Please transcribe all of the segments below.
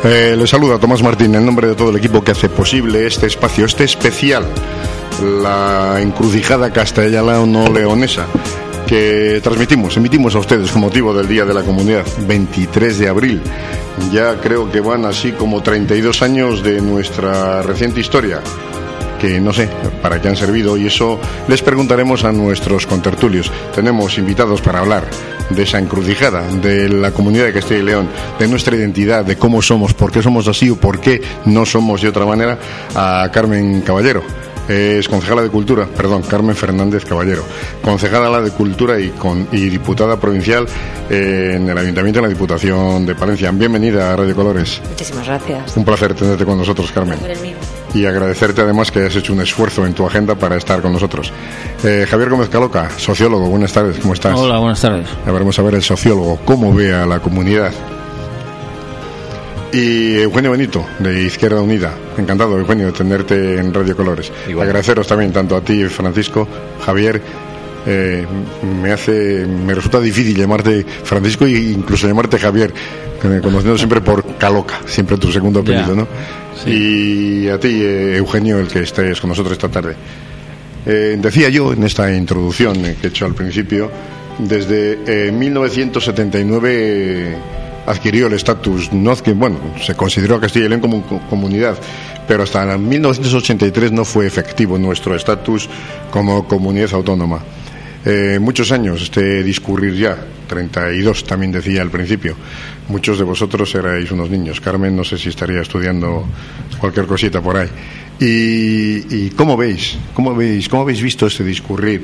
Le saluda Tomás Martín en nombre de todo el equipo que hace posible este espacio, este especial, la encrucijada castellano-leonesa, que emitimos a ustedes con motivo del Día de la Comunidad, 23 de abril. Ya creo que van así como 32 años de nuestra reciente historia, que no sé para qué han servido, y eso les preguntaremos a nuestros contertulios. Tenemos invitados para hablar de esa encrucijada, de la comunidad de Castilla y León, de nuestra identidad, de cómo somos, por qué somos así o por qué no somos de otra manera, a Carmen Caballero. Es concejala de Cultura, Carmen Fernández Caballero, concejala de Cultura y diputada provincial en el Ayuntamiento de la Diputación de Palencia. Bienvenida a Radio Colores. Muchísimas gracias. Un placer tenerte con nosotros, Carmen. Y agradecerte además que hayas hecho un esfuerzo en tu agenda para estar con nosotros. Javier Gómez Caloca, sociólogo, buenas tardes, ¿cómo estás? Hola, buenas tardes. Vamos a ver el sociólogo, cómo ve a la comunidad. Y Eugenio Benito, de Izquierda Unida. Encantado, Eugenio, de tenerte en Radio Colores. Igual. Agradeceros también tanto a ti, Francisco, Javier. Me resulta difícil llamarte Francisco e incluso llamarte Javier, conociendo siempre por Caloca, siempre tu segundo apellido, ¿no? Sí. Y a ti, Eugenio, el que estés con nosotros esta tarde. Decía yo en esta introducción que he hecho al principio, desde 1979 adquirió el estatus, se consideró a Castilla y León como comunidad, pero hasta 1983 no fue efectivo nuestro estatus como comunidad autónoma. Muchos años este discurrir ya, 32 también decía al principio. Muchos de vosotros erais unos niños. Carmen, no sé si estaría estudiando cualquier cosita por ahí. ¿Y cómo habéis visto este discurrir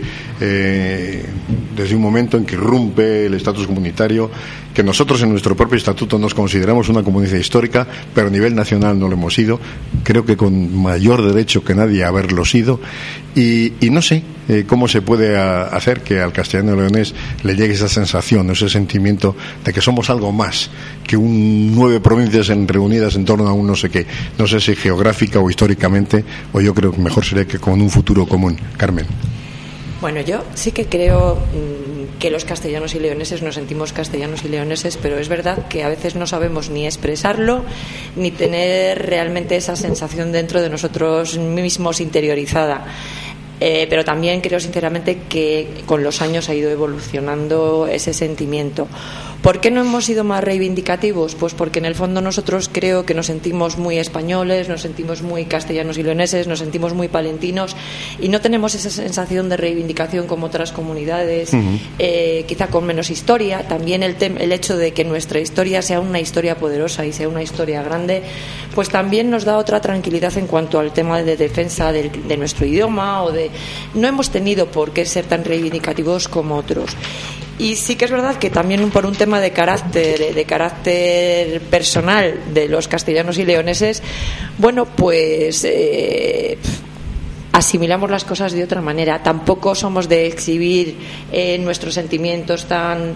desde un momento en que irrumpe el estatus comunitario, que nosotros en nuestro propio estatuto nos consideramos una comunidad histórica, pero a nivel nacional no lo hemos sido, creo que con mayor derecho que nadie a haberlo sido, y no sé cómo se puede hacer que al castellano leonés le llegue esa sensación, ese sentimiento de que somos algo más que 9 provincias reunidas en torno a un no sé qué, no sé si geográfica o históricamente, o yo creo que mejor sería que con un futuro común. Carmen. Bueno, yo sí que creo que los castellanos y leoneses nos sentimos castellanos y leoneses, pero es verdad que a veces no sabemos ni expresarlo ni tener realmente esa sensación dentro de nosotros mismos interiorizada. Pero también creo sinceramente que con los años ha ido evolucionando ese sentimiento. ¿Por qué no hemos sido más reivindicativos? Pues porque en el fondo nosotros creo que nos sentimos muy españoles, nos sentimos muy castellanos y leoneses, nos sentimos muy palentinos y no tenemos esa sensación de reivindicación como otras comunidades, quizá con menos historia. También el hecho de que nuestra historia sea una historia poderosa y sea una historia grande, pues también nos da otra tranquilidad en cuanto al tema de defensa de nuestro idioma no hemos tenido por qué ser tan reivindicativos como otros. Y sí que es verdad que también por un tema de carácter personal de los castellanos y leoneses, asimilamos las cosas de otra manera. Tampoco somos de exhibir nuestros sentimientos tan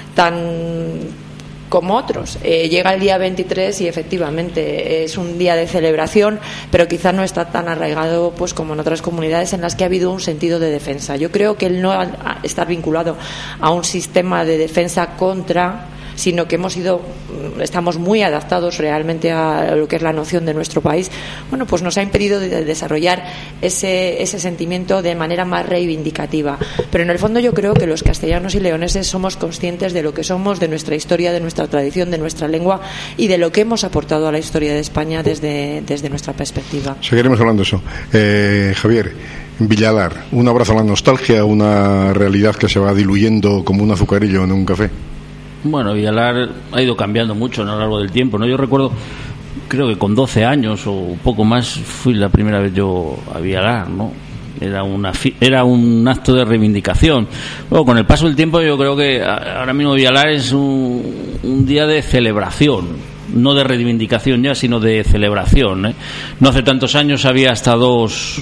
como otros. Llega el día 23 y efectivamente es un día de celebración, pero quizá no está tan arraigado pues como en otras comunidades en las que ha habido un sentido de defensa. Yo creo que él no está vinculado a un sistema de defensa contra, sino que estamos muy adaptados realmente a lo que es la noción de nuestro país. Pues nos ha impedido desarrollar ese sentimiento de manera más reivindicativa. Pero en el fondo yo creo que los castellanos y leoneses somos conscientes de lo que somos, de nuestra historia, de nuestra tradición, de nuestra lengua y de lo que hemos aportado a la historia de España desde nuestra perspectiva. Seguiremos hablando de eso. Javier, Villalar, un abrazo a la nostalgia, una realidad que se va diluyendo como un azucarillo en un café. Bueno, Villalar ha ido cambiando mucho a lo largo del tiempo, ¿no? Yo recuerdo, creo que con 12 años o poco más fui la primera vez yo a Villalar, ¿no? Era un acto de reivindicación. Luego, con el paso del tiempo, yo creo que ahora mismo Villalar es un día de celebración, no de reivindicación ya, sino de celebración, ¿eh? No hace tantos años había hasta dos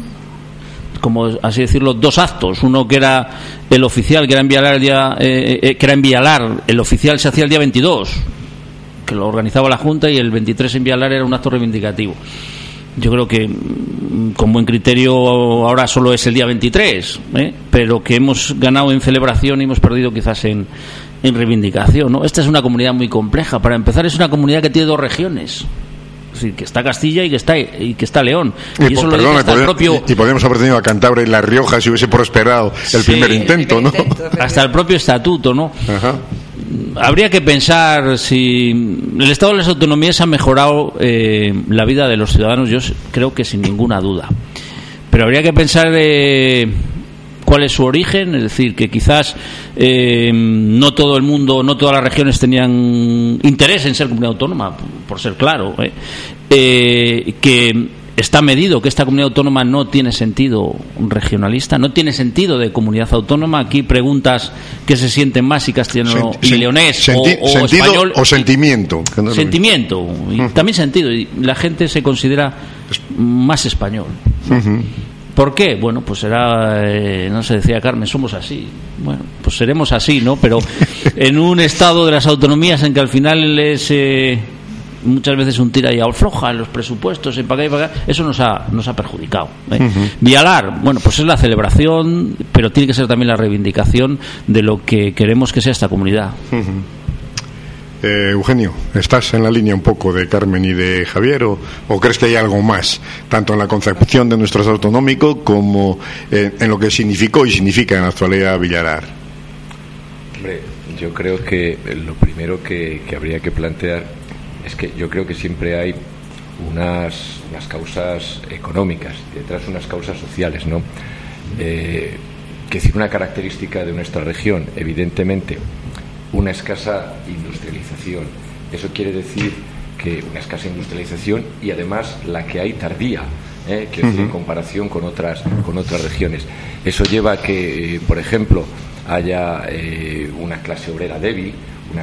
actos. Uno que era el oficial, que era en Villalar, el oficial se hacía el día 22, que lo organizaba la Junta, y el 23 en Villalar era un acto reivindicativo. Yo creo que con buen criterio ahora solo es el día 23, pero que hemos ganado en celebración y hemos perdido quizás en en reivindicación, ¿no? Esta es una comunidad muy compleja. Para empezar, es una comunidad que tiene 2 regiones. Es decir, que está Castilla y que está León. Y eso lo dice hasta el propio... Y podríamos haber tenido a Cantabria y La Rioja si hubiese prosperado el primer intento, ¿no? Hasta el propio estatuto, ¿no? Ajá. Habría que pensar si el Estado de las Autonomías ha mejorado la vida de los ciudadanos. Yo creo que sin ninguna duda. Pero habría que pensar cuál es su origen, es decir, que quizás no todo el mundo, no todas las regiones tenían interés en ser comunidad autónoma, por ser claro, que está medido que esta comunidad autónoma no tiene sentido regionalista, no tiene sentido de comunidad autónoma. Aquí preguntas qué se sienten más, si castellano y leonés o español o sentimiento. Sentimiento y también sentido. Y la gente se considera más español. Uh-huh. ¿Por qué? Bueno, pues será, no se decía Carmen, somos así. Bueno, pues seremos así, ¿no? Pero en un estado de las autonomías en que al final es muchas veces un tira y afloja en los presupuestos, en pagar y pagar, eso nos ha perjudicado. Uh-huh. Vialar, bueno, pues es la celebración, pero tiene que ser también la reivindicación de lo que queremos que sea esta comunidad. Uh-huh. Eugenio, ¿estás en la línea un poco de Carmen y de Javier o crees que hay algo más, tanto en la concepción de nuestro Estado autonómico como en lo que significó y significa en la actualidad Villalar? Hombre, yo creo que lo primero que habría que plantear es que yo creo que siempre hay unas causas económicas, detrás unas causas sociales, ¿no? Que decir, una característica de nuestra región, evidentemente, una escasa industrialización. Eso quiere decir que una escasa industrialización y además la que hay tardía, quiero decir, en comparación con otras regiones. Eso lleva a que, por ejemplo, haya una clase obrera débil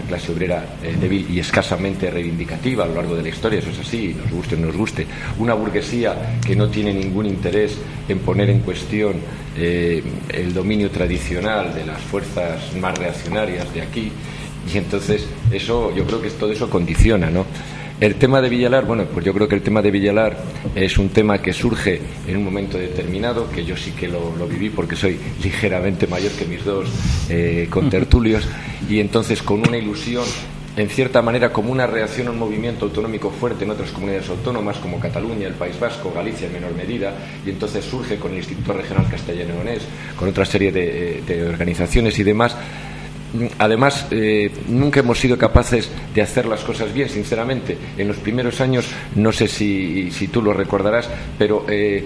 y escasamente reivindicativa a lo largo de la historia, eso es así, nos guste o no nos guste, una burguesía que no tiene ningún interés en poner en cuestión el dominio tradicional de las fuerzas más reaccionarias de aquí, y entonces eso, yo creo que todo eso condiciona, ¿no? El tema de Villalar, bueno, pues yo creo que el tema de Villalar es un tema que surge en un momento determinado, que yo sí que lo viví porque soy ligeramente mayor que mis dos contertulios, y entonces con una ilusión, en cierta manera como una reacción a un movimiento autonómico fuerte en otras comunidades autónomas como Cataluña, el País Vasco, Galicia en menor medida, y entonces surge con el Instituto Regional Castellano-Leonés, con otra serie de organizaciones y demás. Además, nunca hemos sido capaces de hacer las cosas bien, sinceramente. En los primeros años, no sé si tú lo recordarás, pero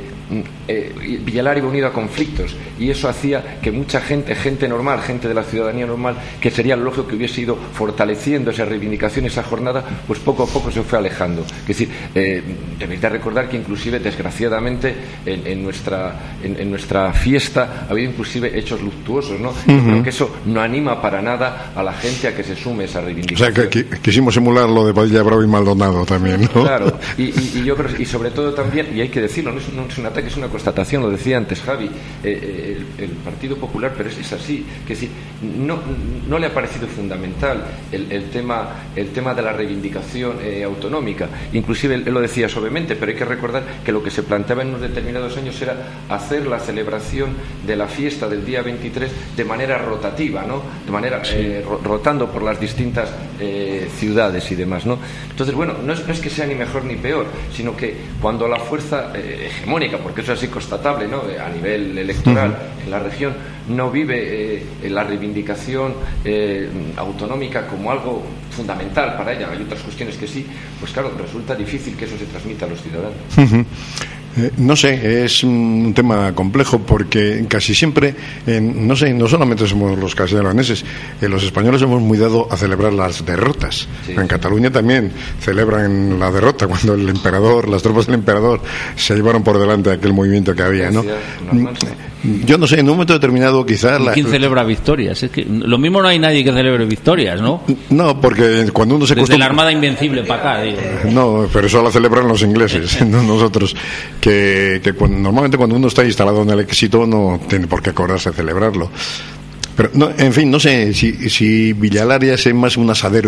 Villalar iba unido a conflictos, y eso hacía que mucha gente normal, gente de la ciudadanía normal, que sería lo lógico que hubiese ido fortaleciendo esa reivindicación, esa jornada, pues poco a poco se fue alejando. Es decir, debéis de recordar que inclusive, desgraciadamente, en nuestra fiesta ha habido inclusive hechos luctuosos, ¿no? Uh-huh. Yo creo que eso no anima para nada a la gente a que se sume esa reivindicación. O sea, que quisimos emular lo de Padilla Bravo y Maldonado también, ¿no? Claro, y yo creo, y sobre todo también, y hay que decirlo, no es un ataque, es una constatación, lo decía antes Javi, el Partido Popular, pero es así, que si no le ha parecido fundamental el tema de la reivindicación autonómica. Inclusive él lo decía suavemente, pero hay que recordar que lo que se planteaba en unos determinados años era hacer la celebración de la fiesta del día 23 de manera rotativa, ¿no? De manera rotando por las distintas ciudades y demás, ¿no? Entonces, bueno, no es que sea ni mejor ni peor, sino que cuando la fuerza hegemónica, porque eso es así constatable, ¿no?, a nivel electoral en la región, no vive la reivindicación autonómica como algo fundamental para ella, hay otras cuestiones que sí, pues claro, resulta difícil que eso se transmita a los ciudadanos. Uh-huh. No sé, es un tema complejo porque casi siempre, no solamente somos los castellanoneses, los españoles hemos muy dado a celebrar las derrotas. Sí. En Cataluña también celebran la derrota cuando las tropas del emperador se llevaron por delante aquel movimiento que había, ¿no? Yo no sé, en un momento determinado quizás... ¿Quién celebra victorias? Es que lo mismo no hay nadie que celebre victorias, ¿no? No, porque cuando uno se desde la Armada Invencible para acá, digo. No, pero eso lo celebran los ingleses, no nosotros. Que normalmente cuando uno está instalado en el éxito no tiene por qué acordarse de celebrarlo. Pero no, en fin, no sé si Villalar ya es más un asidero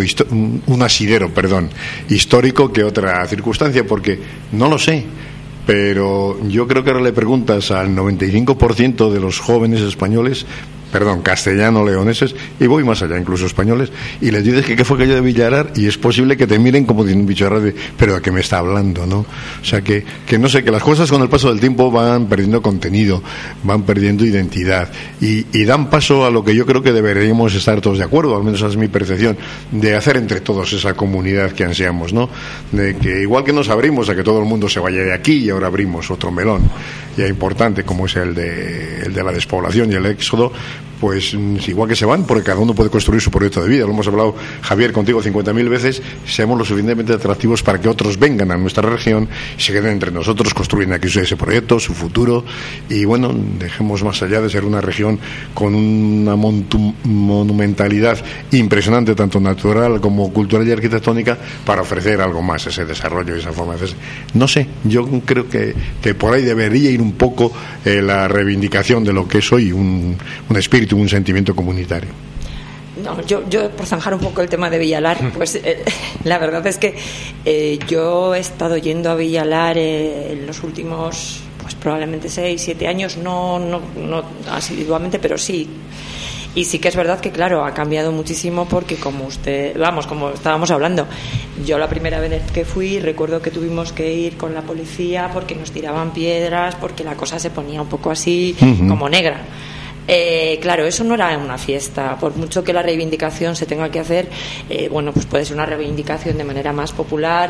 histórico que otra circunstancia, porque no lo sé. Pero yo creo que ahora le preguntas al 95% de los jóvenes españoles, castellano-leoneses, y voy más allá, incluso españoles, y les dices que qué fue aquello de Villalar, y es posible que te miren como de un bicho raro, pero ¿a qué me está hablando, no? O sea, que no sé, que las cosas con el paso del tiempo van perdiendo contenido, van perdiendo identidad, y dan paso a lo que yo creo que deberíamos estar todos de acuerdo, al menos esa es mi percepción, de hacer entre todos esa comunidad que ansiamos, ¿no? De que igual que nos abrimos a que todo el mundo se vaya de aquí, y ahora abrimos otro melón ya importante como es el de la despoblación y el éxodo, pues igual que se van, porque cada uno puede construir su proyecto de vida. Lo hemos hablado, Javier, contigo 50.000 veces. Seamos lo suficientemente atractivos para que otros vengan a nuestra región y se queden entre nosotros, construyen aquí ese proyecto, su futuro, y bueno, dejemos más allá de ser una región con una monumentalidad impresionante, tanto natural como cultural y arquitectónica, para ofrecer algo más, ese desarrollo y esa forma de hacerse. No sé, yo creo que por ahí debería ir un poco la reivindicación de lo que es hoy un espíritu, un sentimiento comunitario. No, yo por zanjar un poco el tema de Villalar, pues la verdad es que yo he estado yendo a Villalar en los últimos, pues probablemente 6-7 años, no asiduamente, pero sí. Y sí que es verdad que, claro, ha cambiado muchísimo porque como estábamos hablando, yo la primera vez que fui recuerdo que tuvimos que ir con la policía porque nos tiraban piedras, porque la cosa se ponía un poco así como negra. Claro, eso no era una fiesta, por mucho que la reivindicación se tenga que hacer, bueno, pues puede ser una reivindicación de manera más popular,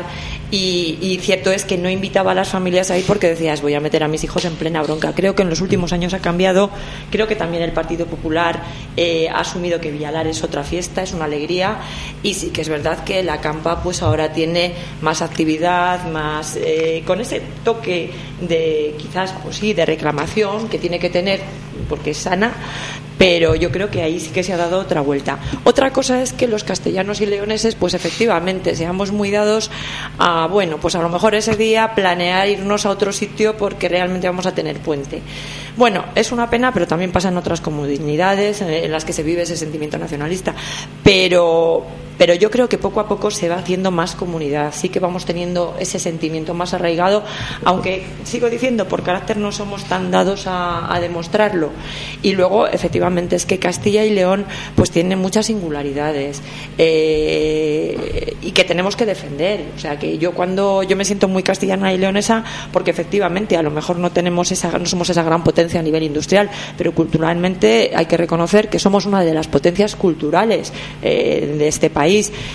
y cierto es que no invitaba a las familias a ir porque decías, voy a meter a mis hijos en plena bronca. Creo que en los últimos años ha cambiado, creo que también el Partido Popular ha asumido que Villalar es otra fiesta, es una alegría, y sí que es verdad que la campa pues ahora tiene más actividad, más con ese toque de quizás, pues sí, de reclamación que tiene que tener porque es sana, pero yo creo que ahí sí que se ha dado otra vuelta. Otra cosa es que los castellanos y leoneses, pues efectivamente, seamos muy dados a, bueno, pues a lo mejor ese día planear irnos a otro sitio porque realmente vamos a tener puente. Bueno, es una pena, pero también pasa en otras comunidades en las que se vive ese sentimiento nacionalista, pero yo creo que poco a poco se va haciendo más comunidad, sí que vamos teniendo ese sentimiento más arraigado, aunque sigo diciendo, por carácter no somos tan dados a demostrarlo. Y luego, efectivamente, es que Castilla y León pues tiene muchas singularidades y que tenemos que defender. O sea, que yo me siento muy castellana y leonesa porque efectivamente a lo mejor no somos esa gran potencia a nivel industrial, pero culturalmente hay que reconocer que somos una de las potencias culturales de este país.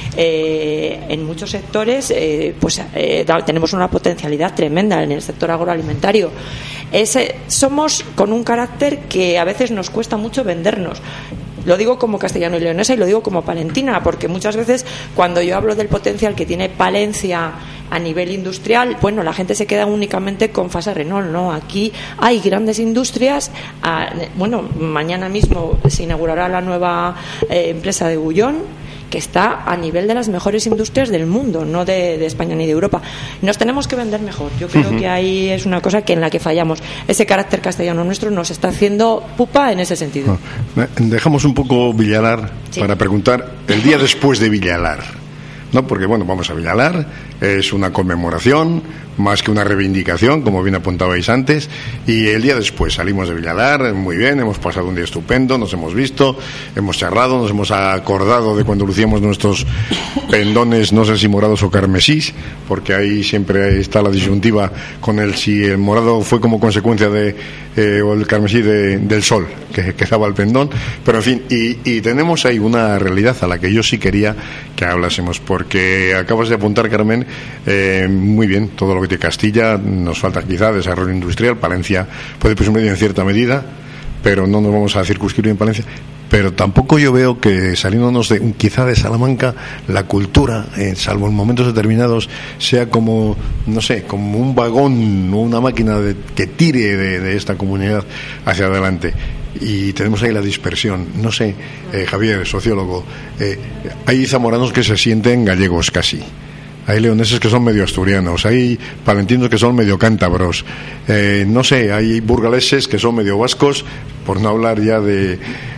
En muchos sectores tenemos una potencialidad tremenda en el sector agroalimentario. Somos con un carácter que a veces nos cuesta mucho vendernos. Lo digo como castellano y leonesa y lo digo como palentina, porque muchas veces cuando yo hablo del potencial que tiene Palencia a nivel industrial, bueno, la gente se queda únicamente con Fasa Renault, ¿no? Aquí hay grandes industrias. Bueno, mañana mismo se inaugurará la nueva empresa de Bullón, que está a nivel de las mejores industrias del mundo, no de España ni de Europa. Nos tenemos que vender mejor. Yo creo que ahí es una cosa en la que fallamos. Ese carácter castellano nuestro nos está haciendo pupa en ese sentido. Dejamos un poco Villalar para preguntar el día después de Villalar, ¿no? Porque, bueno, vamos a Villalar, es una conmemoración más que una reivindicación, como bien apuntabais antes, y el día después salimos de Villalar, muy bien, hemos pasado un día estupendo, nos hemos visto, hemos charlado, nos hemos acordado de cuando lucíamos nuestros pendones, no sé si morados o carmesís, porque ahí siempre está la disyuntiva con si el morado fue como consecuencia o el carmesí del sol que daba el pendón, pero en fin, y tenemos ahí una realidad a la que yo sí quería que hablásemos, porque acabas de apuntar, Carmen, muy bien, todo lo que tiene Castilla, nos falta quizá desarrollo industrial, Palencia puede presumir en cierta medida, pero no nos vamos a circunscribir en Palencia, pero tampoco yo veo que saliéndonos quizá de Salamanca, la cultura, salvo en momentos determinados, sea como, no sé, como un vagón o una máquina que tire de esta comunidad hacia adelante. Y tenemos ahí la dispersión, no sé, Javier, sociólogo, hay zamoranos que se sienten gallegos casi, hay leoneses que son medio asturianos, hay palentinos que son medio cántabros, no sé, hay burgaleses que son medio vascos, por no hablar ya de...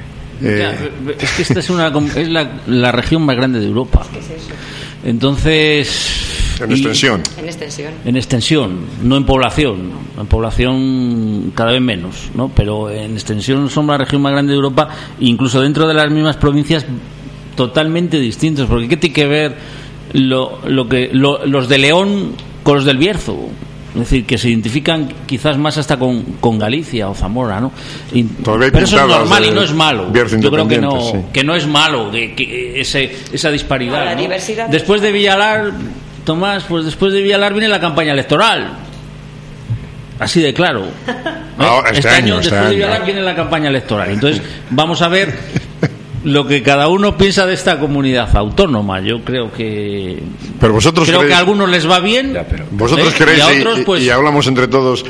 es que esta es la región más grande de Europa. Entonces, En extensión. En extensión, no en población. En población cada vez menos, ¿no? Pero en extensión somos la región más grande de Europa, incluso dentro de las mismas provincias totalmente distintos, porque ¿qué tiene que ver los de León con los del Bierzo? Es decir, que se identifican quizás más hasta con Galicia o Zamora, ¿no? Pero eso es normal y no es malo. Yo creo que no es malo que esa disparidad. La ¿no? diversidad. Después de Villalar, Tomás, pues después de Villalar viene la campaña electoral. Así de claro. Este año, después de Villalar, viene la campaña electoral. Entonces, vamos a ver lo que cada uno piensa de esta comunidad autónoma. Yo creo que que a algunos les va bien, vosotros creéis, y a otros pues... y hablamos entre todos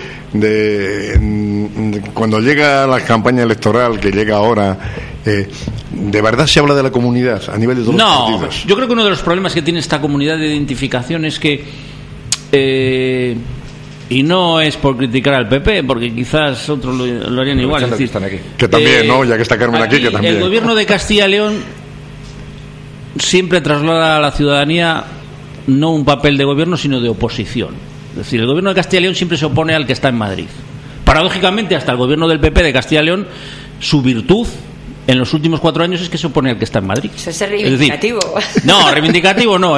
de cuando llega la campaña electoral, que llega ahora, ¿de verdad se habla de la comunidad a nivel de todos los partidos? Yo creo que uno de los problemas que tiene esta comunidad de identificación es que y no es por criticar al PP, porque quizás otros lo harían igual. Es decir, que también, ¿no? Ya que está Carmen aquí, que también. El gobierno de Castilla y León siempre traslada a la ciudadanía no un papel de gobierno, sino de oposición. Es decir, el gobierno de Castilla y León siempre se opone al que está en Madrid. Paradójicamente, hasta el gobierno del PP de Castilla y León, su virtud en los últimos 4 años es que se opone al que está en Madrid. Eso es reivindicativo. No, reivindicativo no,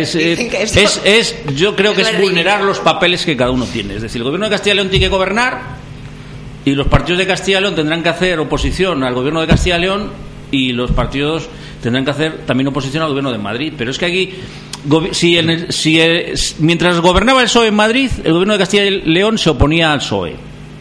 yo creo que es vulnerar los papeles que cada uno tiene. Es decir, el gobierno de Castilla y León tiene que gobernar y los partidos de Castilla y León tendrán que hacer oposición al gobierno de Castilla y León y los partidos tendrán que hacer también oposición al gobierno de Madrid. Pero es que aquí, mientras gobernaba el PSOE en Madrid, el gobierno de Castilla y León se oponía al PSOE.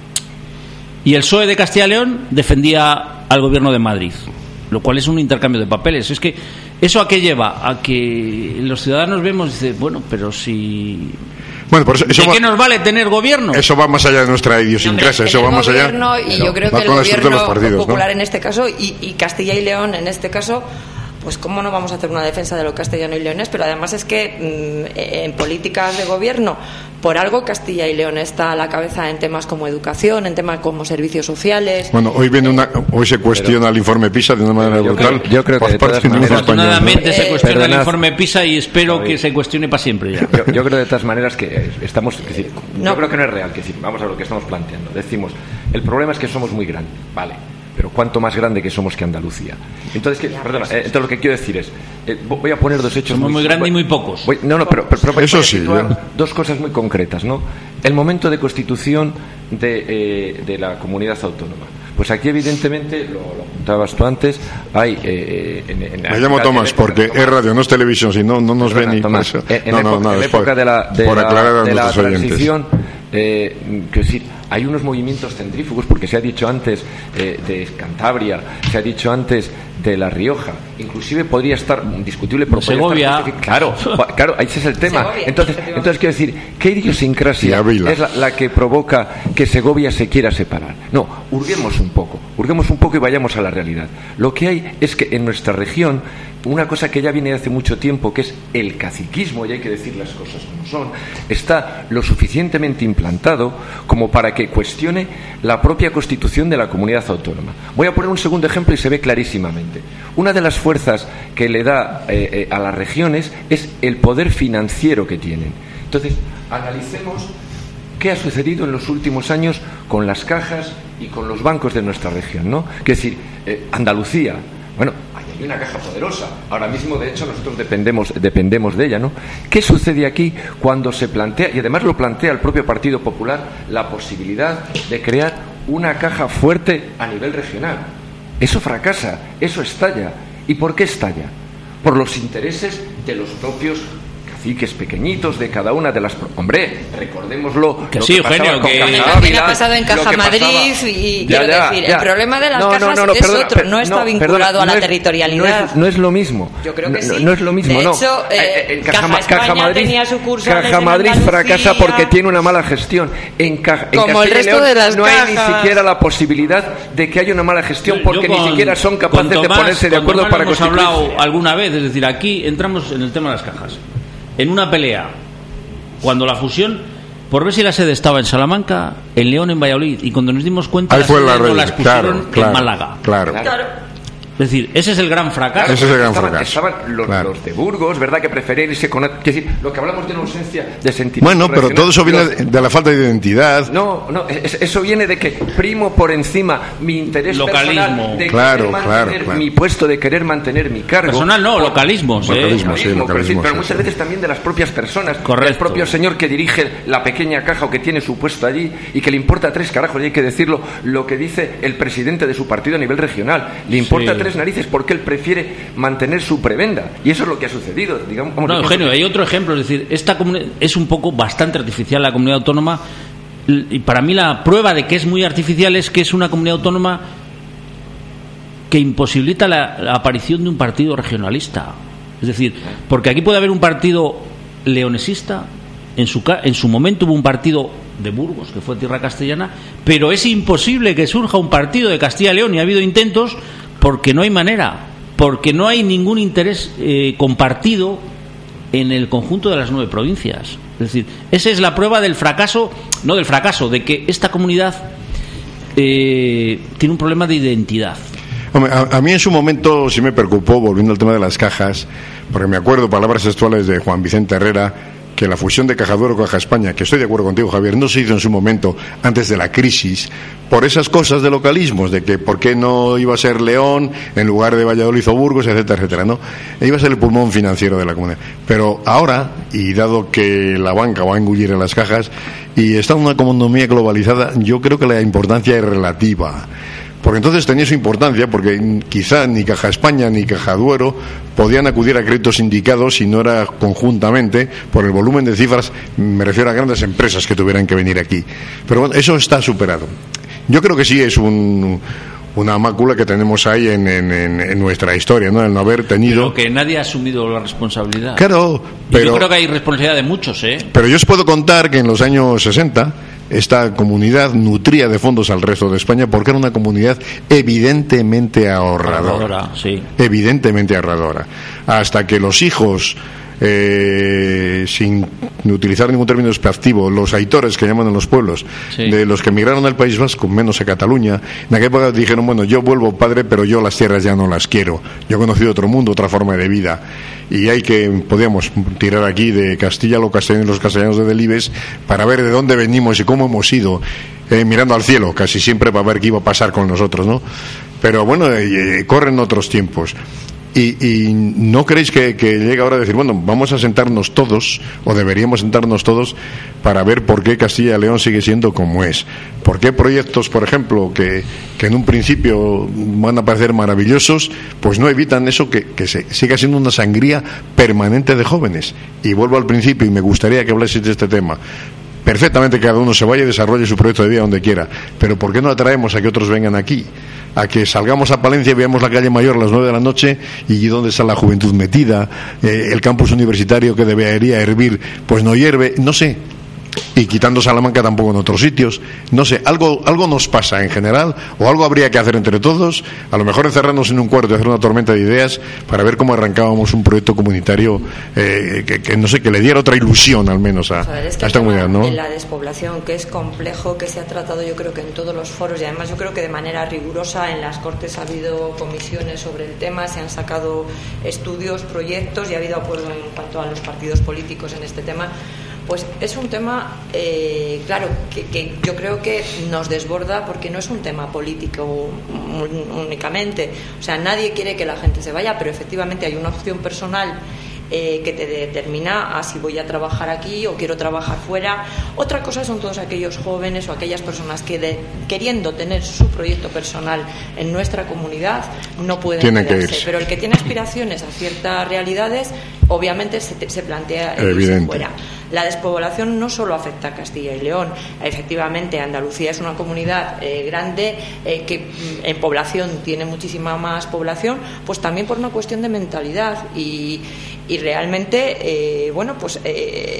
Y el PSOE de Castilla y León defendía al gobierno de Madrid, lo cual es un intercambio de papeles. Es que ¿eso a qué lleva? A que los ciudadanos vemos y dicen, bueno, pero si... Bueno, por eso ¿de qué nos vale tener gobierno? Eso va más allá de nuestra idiosincrasia, eso va más allá. Y yo creo que el gobierno popular, ¿no? En este caso, y Castilla y León en este caso, pues cómo no vamos a hacer una defensa de lo castellano y leonés, pero además es que en políticas de gobierno, por algo Castilla y León está a la cabeza en temas como educación, en temas como servicios sociales. Bueno, hoy se cuestiona el informe PISA de una manera brutal. Yo creo que afortunadamente se cuestiona el informe PISA y espero que se cuestione para siempre ya. Yo creo de todas maneras que estamos, yo creo que no es real, vamos a lo que estamos planteando. Decimos, el problema es que somos muy grandes, vale, pero cuánto más grande que somos que Andalucía. Entonces, entonces lo que quiero decir es, voy a poner 2 hechos. Somos muy grandes y muy pocos. Pero eso sí, 2 cosas muy concretas, ¿no? El momento de constitución de la comunidad autónoma. Pues aquí evidentemente, lo apuntabas tú antes, hay... me llamo Tomás porque es radio, no es televisión, si no nos ven ni... Tomás, en la época de la transición, quiero decir, hay unos movimientos centrífugos, porque se ha dicho antes de Cantabria, se ha dicho antes de La Rioja, inclusive podría estar discutible por Segovia. Claro, ese es el tema. Entonces quiero decir, ¿qué idiosincrasia es la que provoca que Segovia se quiera separar? No, hurguemos un poco y vayamos a la realidad. Lo que hay es que en nuestra región, una cosa que ya viene de hace mucho tiempo, que es el caciquismo, y hay que decir las cosas como son, está lo suficientemente implantado como para que cuestione la propia constitución de la comunidad autónoma. Voy a poner un segundo ejemplo y se ve clarísimamente. Una de las fuerzas que le da a las regiones es el poder financiero que tienen. Entonces, analicemos qué ha sucedido en los últimos años con las cajas y con los bancos de nuestra región, ¿no? Es decir, Andalucía, bueno, hay una caja poderosa. Ahora mismo, de hecho, nosotros dependemos de ella, ¿no? ¿Qué sucede aquí cuando se plantea, y además lo plantea el propio Partido Popular, la posibilidad de crear una caja fuerte a nivel regional? Eso fracasa, eso estalla. ¿Y por qué estalla? Por los intereses de los propios caciques pequeñitos de cada una de las... Hombre, recordémoslo. Que sí, Eugenio, que también ha pasado en Caja Madrid y quiero decir, el problema de las cajas es otro, no está vinculado a la territorialidad. No es lo mismo. Yo creo que sí. No es lo mismo, de hecho, Caja Madrid tenía sucursales Caja Madrid fracasa porque tiene una mala gestión. En como el resto de las no cajas. Hay ni siquiera la posibilidad de que haya una mala gestión porque ni siquiera son capaces de ponerse de acuerdo para constituirse. Hemos hablado alguna vez, es decir, aquí entramos en el tema de las cajas. En una pelea, cuando la fusión, por ver si la sede estaba en Salamanca, en León, en Valladolid, y cuando nos dimos cuenta, ahí fue la las pusieron en Málaga. Claro. decir, ese es el gran fracaso. Ese es el gran fracaso. Estaban los de Burgos, ¿verdad? Que preferían irse con... Es decir, lo que hablamos de una ausencia de sentimiento. Bueno, pero todo eso viene de la falta de identidad. No, eso viene de que primo por encima mi interés personal de querer mantener mi puesto, de querer mantener mi cargo. Personal no, localismo. Pero muchas veces también de las propias personas. Correcto. El propio señor que dirige la pequeña caja o que tiene su puesto allí y que le importa 3 carajos, y hay que decirlo, lo que dice el presidente de su partido a nivel regional. Le importa 3 narices porque él prefiere mantener su prebenda. Y eso es lo que ha sucedido. Digamos, no, Eugenio, hay otro ejemplo. Es decir, esta comunidad es un poco bastante artificial, la comunidad autónoma. Y para mí la prueba de que es muy artificial es que es una comunidad autónoma que imposibilita la aparición de un partido regionalista. Es decir, porque aquí puede haber un partido leonesista, en su momento hubo un partido de Burgos, que fue tierra castellana, pero es imposible que surja un partido de Castilla y León, y ha habido intentos porque no hay manera, porque no hay ningún interés compartido en el conjunto de las 9 provincias. Es decir, esa es la prueba del fracaso, no del fracaso, de que esta comunidad tiene un problema de identidad. Hombre, a mí en su momento sí me preocupó, volviendo al tema de las cajas, porque me acuerdo palabras textuales de Juan Vicente Herrera, que la fusión de Caja Duero con Caja España, que estoy de acuerdo contigo, Javier, no se hizo en su momento, antes de la crisis, por esas cosas de localismos, de que por qué no iba a ser León en lugar de Valladolid o Burgos, etcétera, etcétera, ¿no? Iba a ser el pulmón financiero de la comunidad. Pero ahora, y dado que la banca va a engullir a las cajas, y está en una economía globalizada, yo creo que la importancia es relativa. Porque entonces tenía su importancia, porque quizá ni Caja España ni Caja Duero podían acudir a créditos sindicados si no era conjuntamente, por el volumen de cifras, me refiero a grandes empresas que tuvieran que venir aquí. Pero bueno, eso está superado. Yo creo que sí es una mácula que tenemos ahí en nuestra historia, ¿no? El no haber tenido... Pero que nadie ha asumido la responsabilidad. Claro, pero... Yo creo que hay responsabilidad de muchos, ¿eh? Pero yo os puedo contar que en los años 60... esta comunidad nutría de fondos al resto de España porque era una comunidad evidentemente ahorradora. Sí. Evidentemente ahorradora. Hasta que los hijos, sin utilizar ningún término despectivo, los aitores que llaman en los pueblos, de los que emigraron al País Vasco, menos a Cataluña, en aquella época dijeron, bueno, yo vuelvo, padre, pero yo las tierras ya no las quiero. Yo he conocido otro mundo, otra forma de vida. Y podíamos tirar aquí de Castilla los castellanos de Delibes para ver de dónde venimos y cómo hemos ido, mirando al cielo casi siempre para ver qué iba a pasar con nosotros, ¿no? Pero bueno, corren otros tiempos. Y ¿no creéis que llega ahora a decir, bueno, vamos a sentarnos todos, o deberíamos sentarnos todos, para ver por qué Castilla y León sigue siendo como es? ¿Por qué proyectos, por ejemplo, que en un principio van a parecer maravillosos, pues no evitan eso, que siga siendo una sangría permanente de jóvenes? Y vuelvo al principio, y me gustaría que hablaseis de este tema. Perfectamente cada uno se vaya y desarrolle su proyecto de vida donde quiera, pero ¿por qué no atraemos a que otros vengan aquí? A que salgamos a Palencia y veamos la calle Mayor a las 9 de la noche y dónde está la juventud metida, el campus universitario que debería hervir, pues no hierve, no sé. Y quitando Salamanca tampoco en otros sitios, no sé, algo nos pasa en general, o algo habría que hacer entre todos, a lo mejor encerrarnos en un cuarto y hacer una tormenta de ideas para ver cómo arrancábamos un proyecto comunitario que no sé, que le diera otra ilusión al menos a esta comunidad, ¿no? En la despoblación, que es complejo, que se ha tratado yo creo que en todos los foros, y además yo creo que de manera rigurosa en las Cortes ha habido comisiones sobre el tema, se han sacado estudios, proyectos, y ha habido acuerdo en cuanto a los partidos políticos en este tema. Pues es un tema, claro, que yo creo que nos desborda, porque no es un tema político únicamente. O sea, nadie quiere que la gente se vaya, pero efectivamente hay una opción personal que te determina a si voy a trabajar aquí o quiero trabajar fuera. Otra cosa son todos aquellos jóvenes o aquellas personas que queriendo tener su proyecto personal en nuestra comunidad no pueden quedarse. Pero el que tiene aspiraciones a ciertas realidades, obviamente se plantea irse fuera. La despoblación no solo afecta a Castilla y León. Efectivamente, Andalucía es una comunidad grande que en población tiene muchísima más población, pues también por una cuestión de mentalidad y realmente, bueno, pues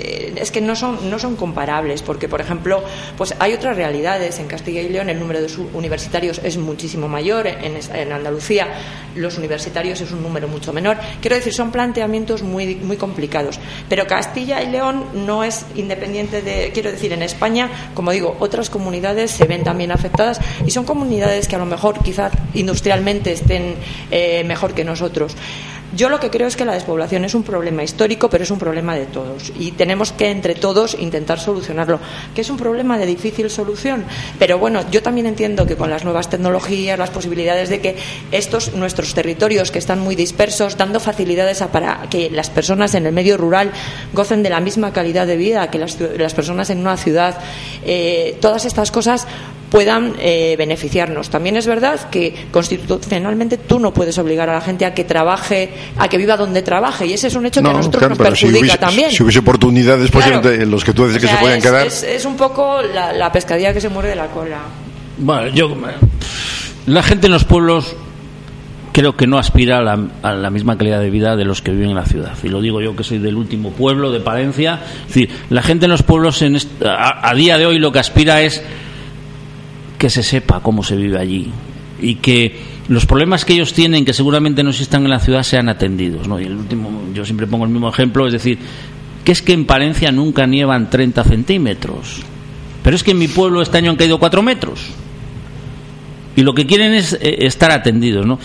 es que no son comparables, porque, por ejemplo, pues hay otras realidades. En Castilla y León el número de universitarios es muchísimo mayor, en Andalucía los universitarios es un número mucho menor. Quiero decir, son planteamientos muy, muy complicados, pero Castilla y León no es independiente de, quiero decir, en España, como digo, otras comunidades se ven también afectadas, y son comunidades que a lo mejor quizás industrialmente estén mejor que nosotros. Yo lo que creo es que la despoblación es un problema histórico, pero es un problema de todos, y tenemos que entre todos intentar solucionarlo, que es un problema de difícil solución, pero bueno, yo también entiendo que con las nuevas tecnologías, las posibilidades de que nuestros territorios que están muy dispersos, dando facilidades para que las personas en el medio rural gocen de la misma calidad de vida que las personas en una ciudad, todas estas cosas puedan beneficiarnos. También es verdad que constitucionalmente tú no puedes obligar a la gente a que trabaje, a que viva donde trabaje, y ese es un hecho que a nosotros nos perjudica también. Si hubiese oportunidades, pues en los que tú dices que se pueden quedar. Es un poco la pescadilla que se muerde la cola. Bueno, la gente en los pueblos creo que no aspira a la misma calidad de vida de los que viven en la ciudad. Y lo digo yo, que soy del último pueblo, de Palencia. Es decir, la gente en los pueblos a día de hoy lo que aspira es que se sepa cómo se vive allí, y que los problemas que ellos tienen, que seguramente no existan en la ciudad, sean atendidos, ¿no? Y el último, yo siempre pongo el mismo ejemplo, es decir, que es que en Palencia nunca nievan 30 centímetros, pero es que en mi pueblo este año han caído 4 metros, y lo que quieren es estar atendidos, ¿no?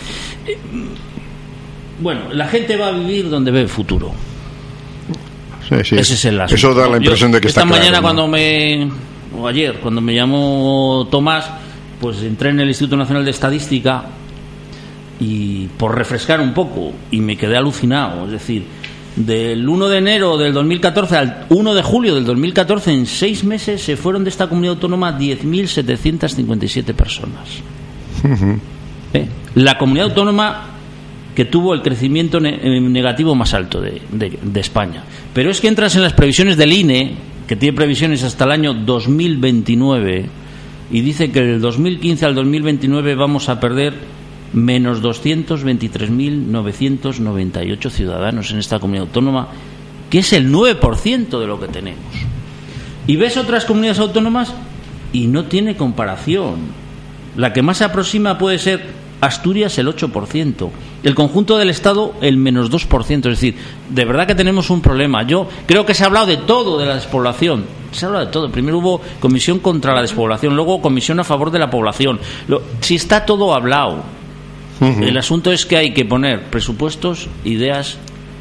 Bueno, la gente va a vivir donde ve el futuro. Sí. Ese es el asunto. Eso da la impresión de que está claro. Esta mañana, o ayer, cuando me llamó Tomás, pues entré en el Instituto Nacional de Estadística, y por refrescar un poco, y me quedé alucinado. Es decir, del 1 de enero del 2014 al 1 de julio del 2014, en 6 meses se fueron de esta comunidad autónoma 10.757 personas. Uh-huh. La comunidad autónoma que tuvo el crecimiento negativo más alto de España. Pero es que entras en las previsiones del INE, que tiene previsiones hasta el año 2029, y dice que del 2015 al 2029 vamos a perder menos 223.998 ciudadanos en esta comunidad autónoma, que es el 9% de lo que tenemos. Y ves otras comunidades autónomas y no tiene comparación. La que más se aproxima puede ser Asturias, el 8%, el conjunto del Estado el menos 2%. Es decir, de verdad que tenemos un problema. Yo creo que se ha hablado de todo, de la despoblación, se ha hablado de todo. Primero hubo comisión contra la despoblación, luego comisión a favor de la población. Si está todo hablado. Uh-huh. El asunto es que hay que poner presupuestos, ideas.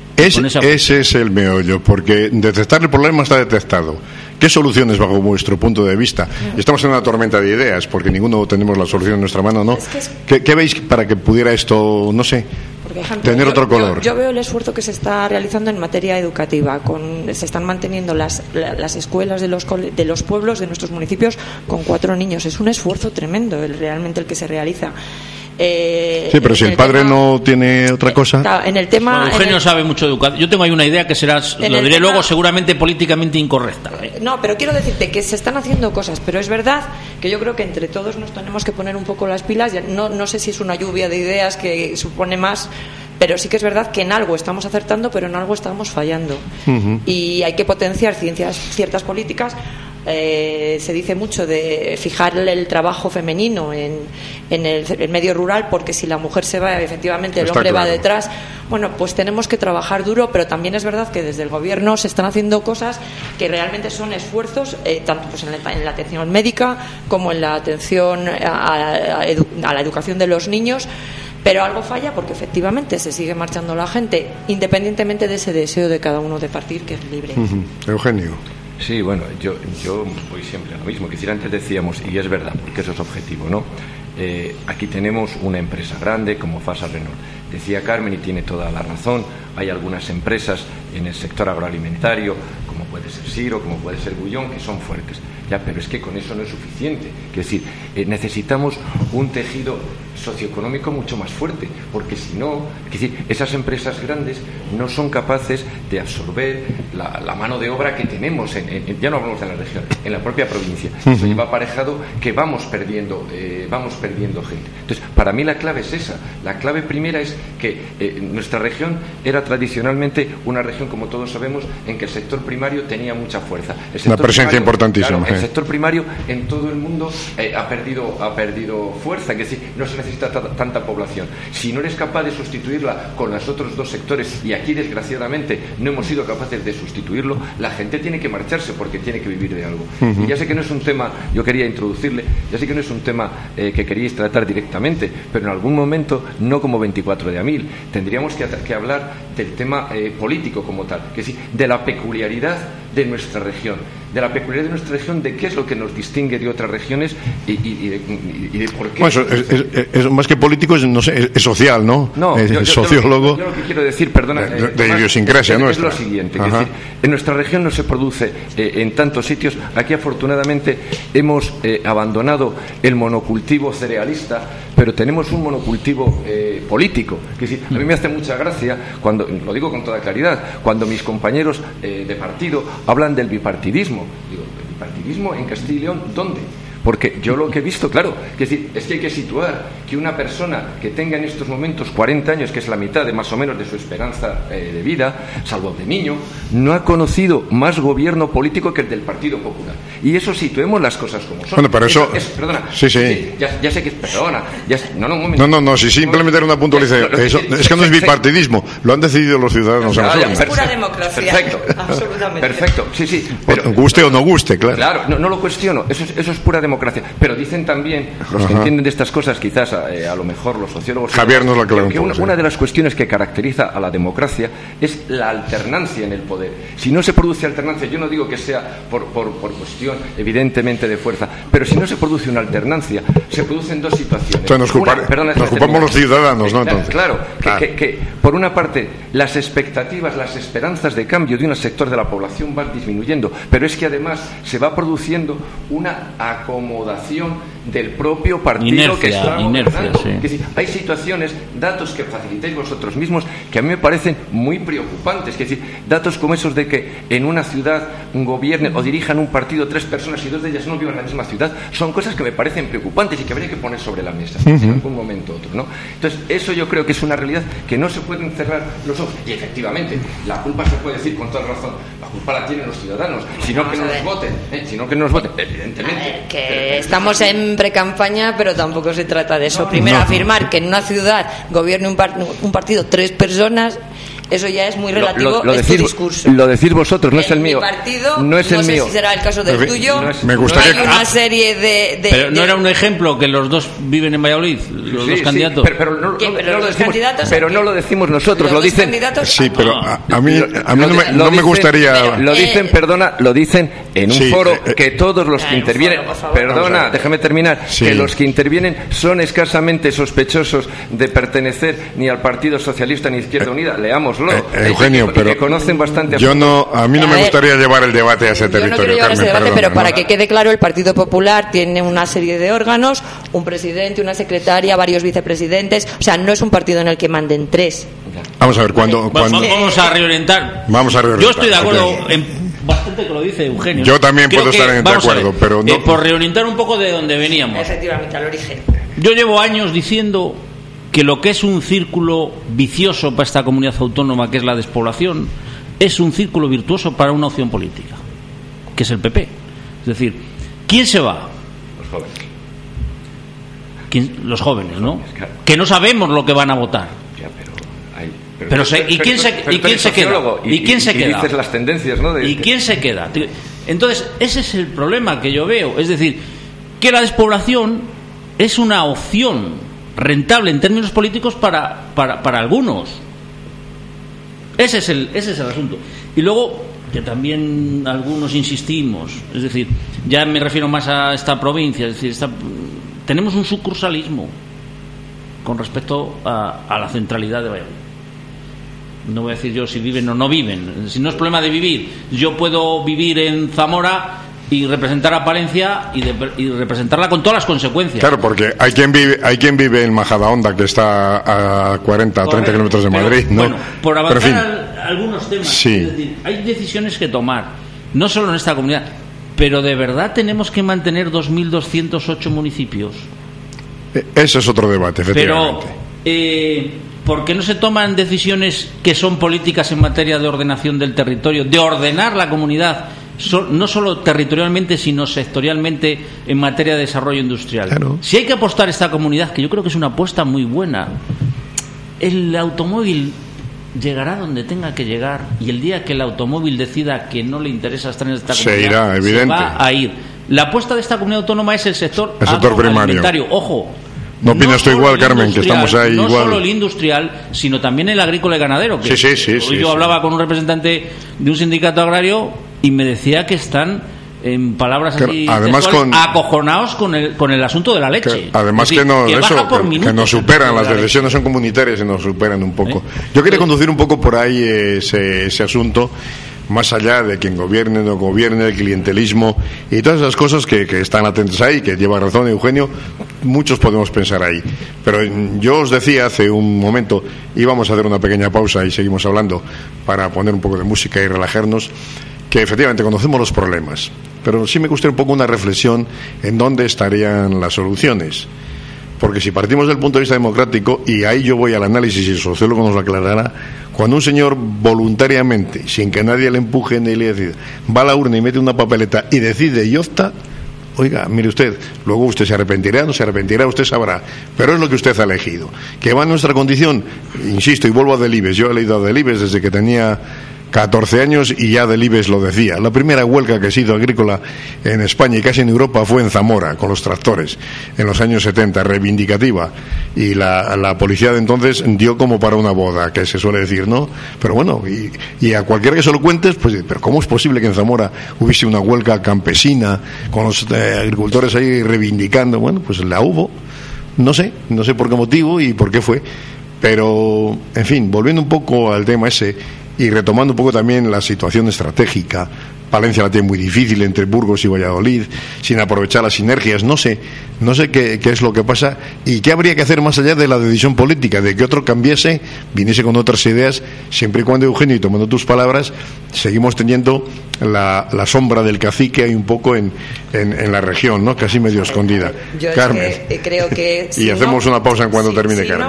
Ese es el meollo, porque detectar el problema está detectado. ¿Qué soluciones, bajo vuestro punto de vista? Estamos en una tormenta de ideas, porque ninguno tenemos la solución en nuestra mano, ¿no? ¿Qué veis para que pudiera esto, no sé, por ejemplo, tener otro color? Yo veo el esfuerzo que se está realizando en materia educativa. Se están manteniendo las escuelas de los pueblos, de nuestros municipios, con 4 niños. Es un esfuerzo tremendo realmente el que se realiza. Sí, pero si el padre no tiene otra cosa. En el tema, Eugenio sabe mucho de educación. Yo tengo ahí una idea que será, lo diré luego, seguramente políticamente incorrecta. No, pero quiero decirte que se están haciendo cosas, pero es verdad que yo creo que entre todos nos tenemos que poner un poco las pilas. No sé si es una lluvia de ideas que supone más, pero sí que es verdad que en algo estamos acertando, pero en algo estamos fallando. Uh-huh. Y hay que potenciar ciertas políticas. Se dice mucho de fijar el trabajo femenino en el medio rural, porque si la mujer se va, efectivamente el hombre va detrás. Bueno, pues tenemos que trabajar duro, pero también es verdad que desde el gobierno se están haciendo cosas que realmente son esfuerzos, tanto pues en la atención médica como en la atención a la educación de los niños. Pero algo falla, porque efectivamente se sigue marchando la gente, independientemente de ese deseo de cada uno de partir, que es libre. Uh-huh. Eugenio. Sí, bueno, yo voy siempre a lo mismo. Que decir, antes decíamos, y es verdad, porque eso es objetivo, ¿no? Aquí tenemos una empresa grande como Fasa Renault. Decía Carmen, y tiene toda la razón, hay algunas empresas en el sector agroalimentario, como puede ser Siro, como puede ser Bullón, que son fuertes. Ya, pero es que con eso no es suficiente. Es decir, necesitamos un tejido socioeconómico mucho más fuerte, porque si no, es decir, esas empresas grandes no son capaces de absorber la mano de obra que tenemos, ya no hablamos de la región, en la propia provincia. Eso lleva aparejado que vamos perdiendo gente. Entonces, para mí la clave es esa. La clave primera es que nuestra región era tradicionalmente una región, como todos sabemos, en que el sector primario primario tenía mucha fuerza. Una presencia importantísima. Claro, el sector primario en todo el mundo ha perdido fuerza, que decir, no se necesita tanta población. Si no eres capaz de sustituirla con los otros dos sectores, y aquí desgraciadamente no hemos sido capaces de sustituirlo, la gente tiene que marcharse porque tiene que vivir de algo. Y ya sé que no es un tema, yo quería introducirle, ya sé que no es un tema que queríais tratar directamente, pero en algún momento, no como 24 de abril, tendríamos que hablar del tema político como tal, que sí, de la peculiaridad de nuestra región, de qué es lo que nos distingue de otras regiones y de por qué. Bueno, es más que político, no sé, es social, ¿no? No, es sociólogo. Yo lo que quiero decir, perdona, de idiosincrasia nuestra. Es lo siguiente, que es decir, en nuestra región no se produce en tantos sitios. Aquí afortunadamente hemos abandonado el monocultivo cerealista, pero tenemos un monocultivo político. Que es decir, a mí me hace mucha gracia, cuando, lo digo con toda claridad, cuando mis compañeros de partido hablan del bipartidismo. Digo, ¿el bipartidismo en Castilla y León dónde? Porque yo lo que he visto, claro, es que hay que situar que una persona que tenga en estos momentos 40 años, que es la mitad de más o menos de su esperanza de vida, salvo de niño, no ha conocido más gobierno político que el del Partido Popular. Y eso situemos las cosas como son. Bueno, pero eso... perdona. Sí. Ya sé que... Perdona. No, un momento. No, sí, simplemente era una puntualización. Es que no es bipartidismo. Lo han decidido los ciudadanos. Es pura democracia. Perfecto. Absolutamente. Perfecto. Sí. Pero, guste o no guste, claro. Claro, no lo cuestiono. Eso es pura democracia. Pero dicen también, los que entienden de estas cosas, quizás a lo mejor los sociólogos... Javier nos lo aclaró. Que una de las cuestiones que caracteriza a la democracia es la alternancia en el poder. Si no se produce alternancia, yo no digo que sea por cuestión evidentemente de fuerza, pero si no se produce una alternancia, se producen dos situaciones. Entonces nos ocupamos los ciudadanos, ¿no? Entonces. Claro. Que por una parte las expectativas, las esperanzas de cambio de un sector de la población van disminuyendo, pero es que además se va produciendo una acomodación del propio partido que está gobernando. Sí. Es decir, hay situaciones, datos que facilitáis vosotros mismos que a mí me parecen muy preocupantes. Es decir, datos como esos de que en una ciudad gobiernen o dirijan un partido 3 personas y 2 de ellas no viven en la misma ciudad, son cosas que me parecen preocupantes y que habría que poner sobre la mesa en algún momento u otro, ¿no? Entonces, eso yo creo que es una realidad que no se pueden cerrar los ojos. Y efectivamente, la culpa se puede decir con toda razón, la culpa la tienen los ciudadanos, sino que no nos voten, evidentemente. Que estamos en precampaña, pero tampoco se trata de eso. Primero, afirmar que en una ciudad gobierne un partido 3 personas, eso ya es muy relativo. Lo decís, tu discurso. Lo decís vosotros, no es el mío. Mi partido, no es el mío. No sé si será el caso del tuyo. Me gustaría hay una serie de pero no era un ejemplo que los dos viven en Valladolid, los dos candidatos. Pero no lo decimos nosotros, lo dicen. Sí, pero a mí no me gustaría. Lo dicen en un foro que todos los que intervienen. Perdona, déjame terminar. Que los que intervienen son escasamente sospechosos de pertenecer ni al Partido Socialista ni Izquierda Unida. Leamos. Eugenio, pero que conocen bastante a mí no me gustaría llevar el debate a ese territorio. Yo no quiero llevar ese debate, pero para que quede claro, el Partido Popular tiene una serie de órganos, un presidente, una secretaria, varios vicepresidentes. O sea, no es un partido en el que manden 3. Vamos a ver, cuando vamos a reorientar. Yo estoy de acuerdo en bastante que lo dice Eugenio. Yo también puedo estar de acuerdo, pero no. Por reorientar un poco de donde veníamos. Efectivamente, al origen. Yo llevo años diciendo que lo que es un círculo vicioso para esta comunidad autónoma, que es la despoblación, es un círculo virtuoso para una opción política, que es el PP. Es decir, ¿quién se va? Los jóvenes. Los jóvenes, ¿no? Claro. Que no sabemos lo que van a votar. Ya, ¿Y quién se queda? ¿Y quién se queda? Dices las tendencias, ¿no? ¿Y quién se queda? Entonces, ese es el problema que yo veo. Es decir, que la despoblación es una opción rentable en términos políticos para algunos. Ese es el asunto. Y luego, que también algunos insistimos, es decir, ya me refiero más a esta provincia, es decir, tenemos un sucursalismo con respecto a la centralidad de Valladolid. No voy a decir yo si viven o no viven, si no es problema de vivir. Yo puedo vivir en Zamora y representar a Palencia y representarla con todas las consecuencias. Claro, porque hay quien vive en Majadahonda, que está a 40, 30 kilómetros de Madrid, ¿no? Bueno, por avanzar algunos temas, sí. Es decir, hay decisiones que tomar, no solo en esta comunidad, pero de verdad tenemos que mantener 2.208 municipios. Ese es otro debate, efectivamente. Pero ¿por qué no se toman decisiones que son políticas en materia de ordenación del territorio, de ordenar la comunidad, no solo territorialmente, sino sectorialmente en materia de desarrollo industrial? Claro. Si hay que apostar a esta comunidad, que yo creo que es una apuesta muy buena, el automóvil llegará donde tenga que llegar, y el día que el automóvil decida que no le interesa estar en esta comunidad, se irá, evidente. Se va a ir. La apuesta de esta comunidad autónoma es el sector primario. Ojo. No opinas tú igual, Carmen, que estamos ahí no igual. No solo el industrial, sino también el agrícola y ganadero. Que Sí. Yo hablaba con un representante de un sindicato agrario y me decía que están, en palabras así, además acojonados con el asunto de la leche. Además decir, que nos superan, las decisiones son comunitarias y nos superan un poco. Yo quería conducir un poco por ahí ese asunto, más allá de quien gobierne o no gobierne, el clientelismo y todas esas cosas que están latentes ahí, que lleva razón Eugenio, muchos podemos pensar ahí. Pero yo os decía hace un momento, íbamos a hacer una pequeña pausa y seguimos hablando para poner un poco de música y relajarnos, que efectivamente conocemos los problemas, pero sí me gustaría un poco una reflexión en dónde estarían las soluciones. Porque si partimos del punto de vista democrático, y ahí yo voy al análisis y el sociólogo nos lo aclarará, cuando un señor voluntariamente, sin que nadie le empuje ni le decida, va a la urna y mete una papeleta y decide y opta, oiga, mire usted, luego usted se arrepentirá, no se arrepentirá, usted sabrá, pero es lo que usted ha elegido. Que va en nuestra condición, insisto, y vuelvo a Delibes, yo he leído a Delibes desde que tenía 14 años y ya Delibes lo decía. La primera huelga que se hizo agrícola en España y casi en Europa fue en Zamora, con los tractores, en los años 70, reivindicativa. Y la policía de entonces dio como para una boda, que se suele decir, ¿no? Pero bueno, y a cualquiera que se lo cuentes, pues, pero ¿cómo es posible que en Zamora hubiese una huelga campesina, con los agricultores ahí reivindicando? Bueno, pues la hubo. No sé por qué motivo y por qué fue. Pero, en fin, volviendo un poco al tema ese, y retomando un poco también la situación estratégica, Palencia la tiene muy difícil entre Burgos y Valladolid, sin aprovechar las sinergias. No sé qué es lo que pasa y qué habría que hacer más allá de la decisión política, de que otro cambiase, viniese con otras ideas, siempre y cuando, Eugenio, y tomando tus palabras, seguimos teniendo la sombra del cacique ahí un poco en la región, ¿no? Casi medio escondida. Yo Carmen. Creo que y hacemos una pausa en cuanto termine Carmen.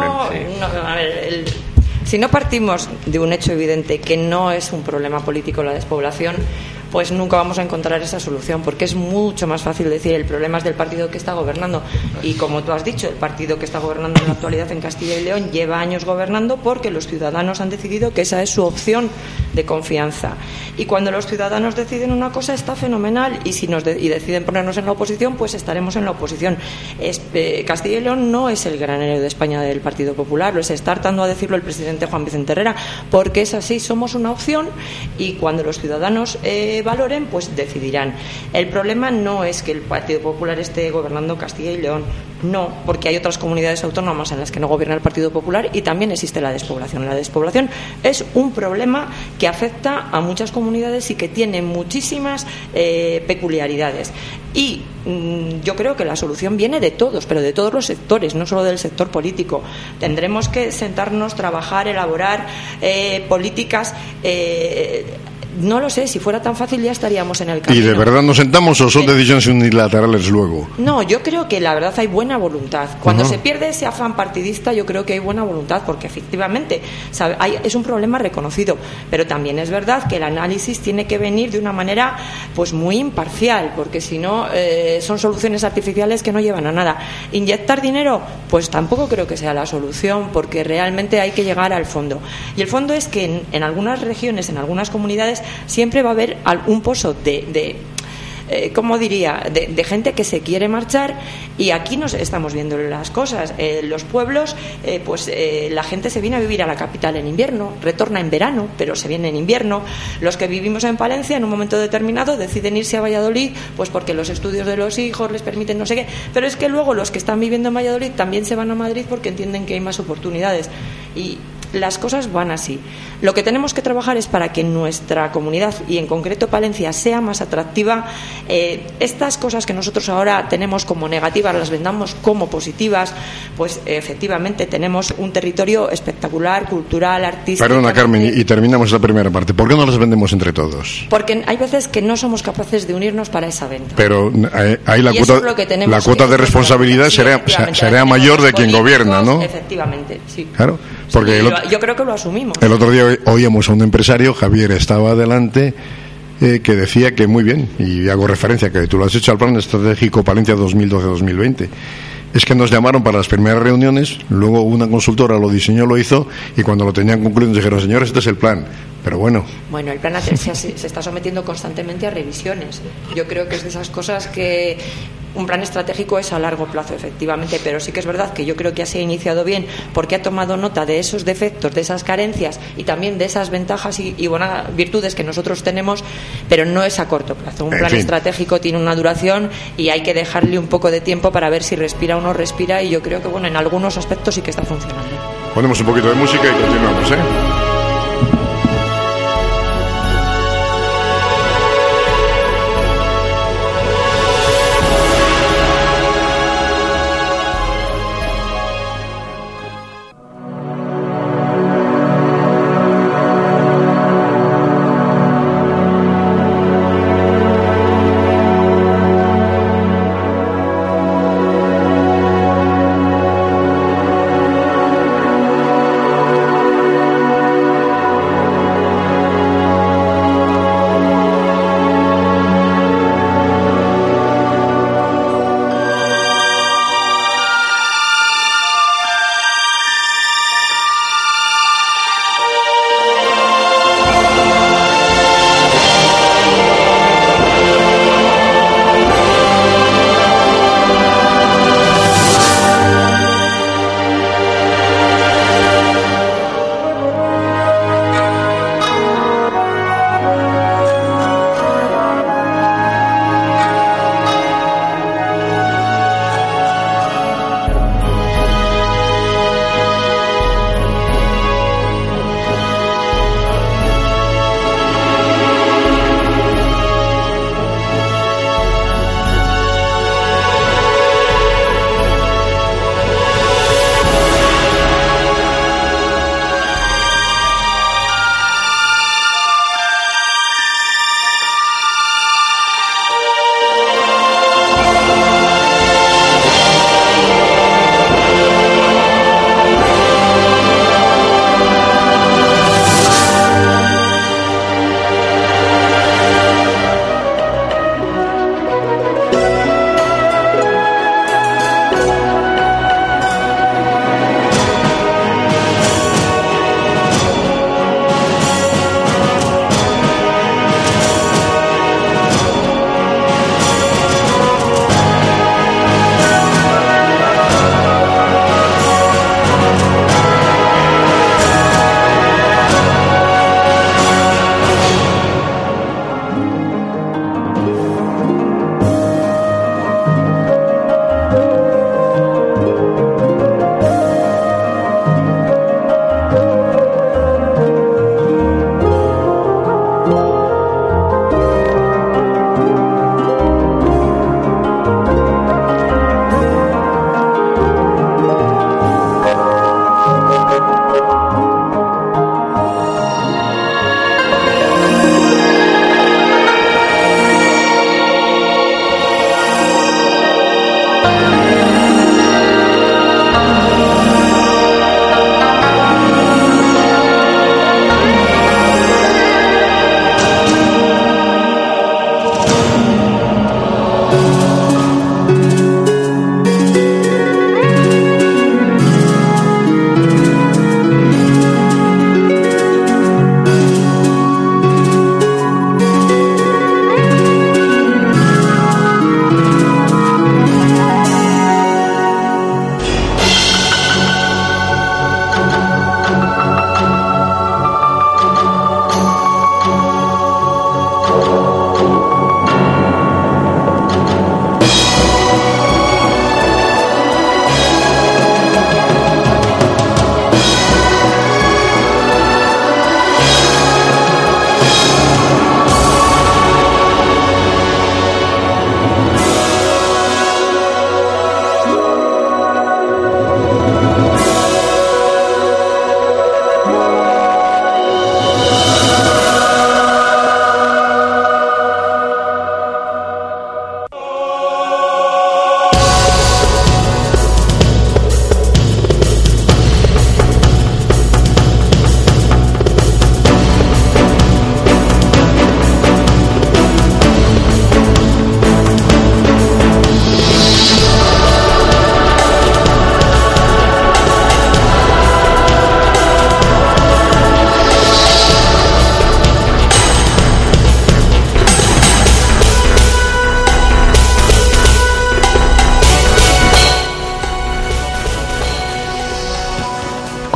Si no partimos de un hecho evidente que no es un problema político la despoblación, pues nunca vamos a encontrar esa solución, porque es mucho más fácil decir el problema es del partido que está gobernando, y como tú has dicho, el partido que está gobernando en la actualidad en Castilla y León lleva años gobernando porque los ciudadanos han decidido que esa es su opción de confianza, y cuando los ciudadanos deciden una cosa está fenomenal, y si deciden ponernos en la oposición, pues estaremos en la oposición. Castilla y León no es el granero de España del Partido Popular, lo está hartando a decirlo el presidente Juan Vicente Herrera, porque es así, somos una opción, y cuando los ciudadanos valoren, pues decidirán. El problema no es que el Partido Popular esté gobernando Castilla y León, no, porque hay otras comunidades autónomas en las que no gobierna el Partido Popular y también existe la despoblación. La despoblación es un problema que afecta a muchas comunidades y que tiene muchísimas peculiaridades. Y yo creo que la solución viene de todos, pero de todos los sectores, no solo del sector político. Tendremos que sentarnos, trabajar, elaborar políticas. No lo sé, si fuera tan fácil ya estaríamos en el camino. ¿Y de verdad nos sentamos o son decisiones unilaterales luego? No, yo creo que la verdad hay buena voluntad. Cuando se pierde ese afán partidista, yo creo que hay buena voluntad, porque efectivamente es un problema reconocido, pero también es verdad que el análisis tiene que venir de una manera pues muy imparcial, porque si no son soluciones artificiales que no llevan a nada. Inyectar dinero, pues tampoco creo que sea la solución, porque realmente hay que llegar al fondo. Y el fondo es que en algunas regiones, en algunas comunidades, siempre va a haber un pozo ¿cómo diría?, de gente que se quiere marchar, y aquí nos estamos viendo las cosas. Los pueblos, la gente se viene a vivir a la capital en invierno, retorna en verano, pero se viene en invierno. Los que vivimos en Palencia en un momento determinado deciden irse a Valladolid, pues porque los estudios de los hijos les permiten no sé qué, pero es que luego los que están viviendo en Valladolid también se van a Madrid porque entienden que hay más oportunidades, y las cosas van así. Lo que tenemos que trabajar es para que nuestra comunidad, y en concreto Palencia, sea más atractiva. Estas cosas que nosotros ahora tenemos como negativas las vendamos como positivas, pues efectivamente tenemos un territorio espectacular, cultural, artístico. Perdona, Carmen, y terminamos la primera parte. ¿Por qué no las vendemos entre todos? Porque hay veces que no somos capaces de unirnos para esa venta. Pero ahí la cuota de responsabilidad será mayor de quien gobierna, ¿no? Efectivamente, sí. Claro. Porque yo creo que lo asumimos. El otro día oíamos a un empresario, Javier estaba adelante, que decía que muy bien, y hago referencia, que tú lo has hecho al Plan Estratégico Palencia 2012-2020. Es que nos llamaron para las primeras reuniones, luego una consultora lo diseñó, lo hizo, y cuando lo tenían concluido nos dijeron, señores, este es el plan. Pero bueno, el plan se está sometiendo constantemente a revisiones. Yo creo que es de esas cosas que un plan estratégico es a largo plazo, efectivamente, pero sí que es verdad que yo creo que se ha iniciado bien porque ha tomado nota de esos defectos, de esas carencias y también de esas ventajas y buenas virtudes que nosotros tenemos, pero no es a corto plazo. Un plan estratégico tiene una duración y hay que dejarle un poco de tiempo para ver si respira o no respira, y yo creo que en algunos aspectos sí que está funcionando. Ponemos un poquito de música y continuamos,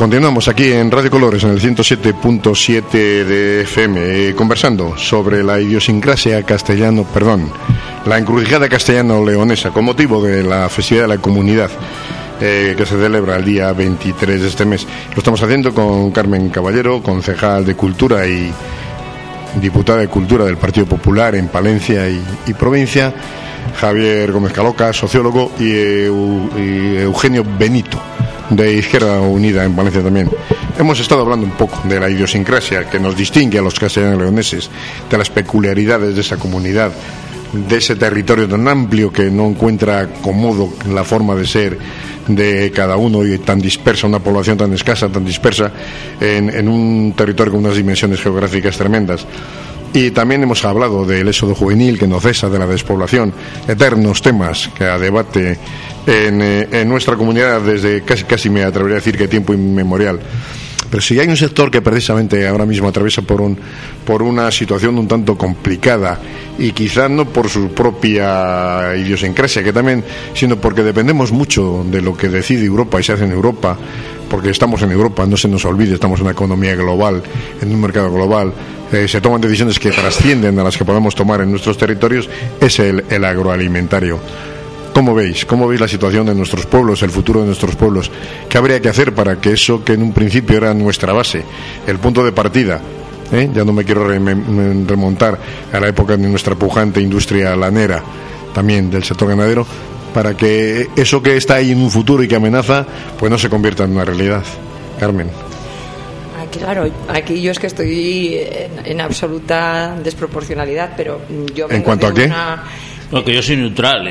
Continuamos aquí en Radio Colores, en el 107.7 de FM, conversando sobre la idiosincrasia la encrucijada castellano-leonesa, con motivo de la festividad de la comunidad que se celebra el día 23 de este mes. Lo estamos haciendo con Carmen Caballero, concejal de Cultura y diputada de Cultura del Partido Popular en Palencia y provincia, Javier Gómez Caloca, sociólogo, y Eugenio Benito, de Izquierda Unida en Valencia también. Hemos estado hablando un poco de la idiosincrasia que nos distingue a los castellano-leoneses, de las peculiaridades de esa comunidad, de ese territorio tan amplio que no encuentra cómodo la forma de ser de cada uno, y tan dispersa, una población tan escasa, tan dispersa en un territorio con unas dimensiones geográficas tremendas. Y también hemos hablado del éxodo juvenil que no cesa, de la despoblación, eternos temas que a debate en nuestra comunidad desde casi me atrevería a decir que tiempo inmemorial. Pero si hay un sector que precisamente ahora mismo atraviesa por una situación un tanto complicada, y quizá no por su propia idiosincrasia, que también, sino porque dependemos mucho de lo que decide Europa y se hace en Europa, porque estamos en Europa, no se nos olvide, estamos en una economía global, en un mercado global, se toman decisiones que trascienden a las que podemos tomar en nuestros territorios, es el agroalimentario. ¿Cómo veis la situación de nuestros pueblos, el futuro de nuestros pueblos? ¿Qué habría que hacer para que eso que en un principio era nuestra base, el punto de partida, ya no me quiero remontar a la época de nuestra pujante industria lanera, también del sector ganadero, para que eso que está ahí en un futuro y que amenaza, pues no se convierta en una realidad? Carmen. Claro, aquí yo es que estoy en absoluta desproporcionalidad, pero yo vengo ¿En cuanto a qué? Porque yo soy neutral,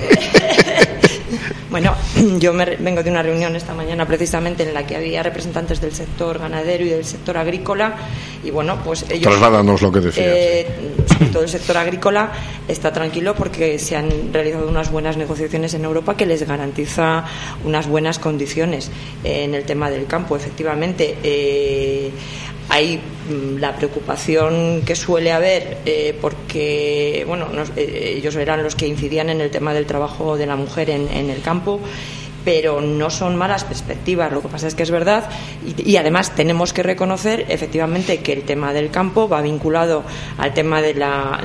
Bueno, yo vengo de una reunión esta mañana precisamente en la que había representantes del sector ganadero y del sector agrícola, y bueno, pues ellos... Trasládanos lo que decías. Sobre todo el sector agrícola está tranquilo porque se han realizado unas buenas negociaciones en Europa que les garantiza unas buenas condiciones en el tema del campo. Efectivamente, hay la preocupación que suele haber porque bueno, ellos eran los que incidían en el tema del trabajo de la mujer en el campo, pero no son malas perspectivas. Lo que pasa es que es verdad, y además tenemos que reconocer efectivamente que el tema del campo va vinculado al tema de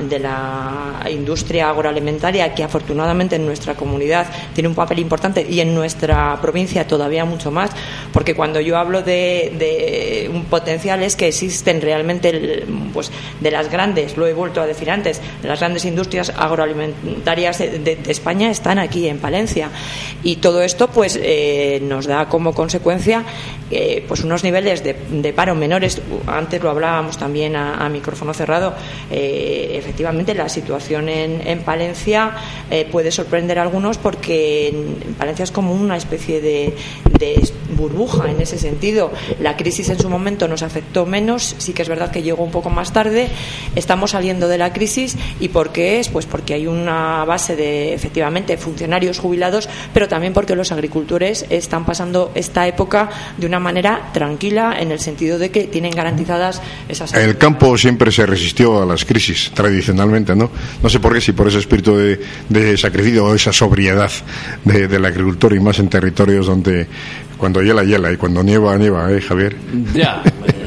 la industria agroalimentaria, que afortunadamente en nuestra comunidad tiene un papel importante, y en nuestra provincia todavía mucho más, porque cuando yo hablo de un potencial es que existen realmente pues de las grandes, lo he vuelto a decir antes, de las grandes industrias agroalimentarias de España están aquí en Palencia, y todo esto pues nos da como consecuencia pues unos niveles de paro menores. Antes lo hablábamos también a micrófono cerrado. Efectivamente la situación en Palencia puede sorprender a algunos, porque en Palencia es como una especie de burbuja en ese sentido. La crisis en su momento nos afectó menos, sí que es verdad que llegó un poco más tarde, estamos saliendo de la crisis. ¿Y por qué es? Pues porque hay una base de efectivamente funcionarios jubilados, pero también porque los agricultores están pasando esta época de una manera tranquila, en el sentido de que tienen garantizadas esas... El campo siempre se resistió a las crisis, tradicionalmente, ¿no? No sé por qué, si por ese espíritu de sacrificio o esa sobriedad del agricultor, y más en territorios donde cuando hiela, y cuando nieva, Javier. Ya,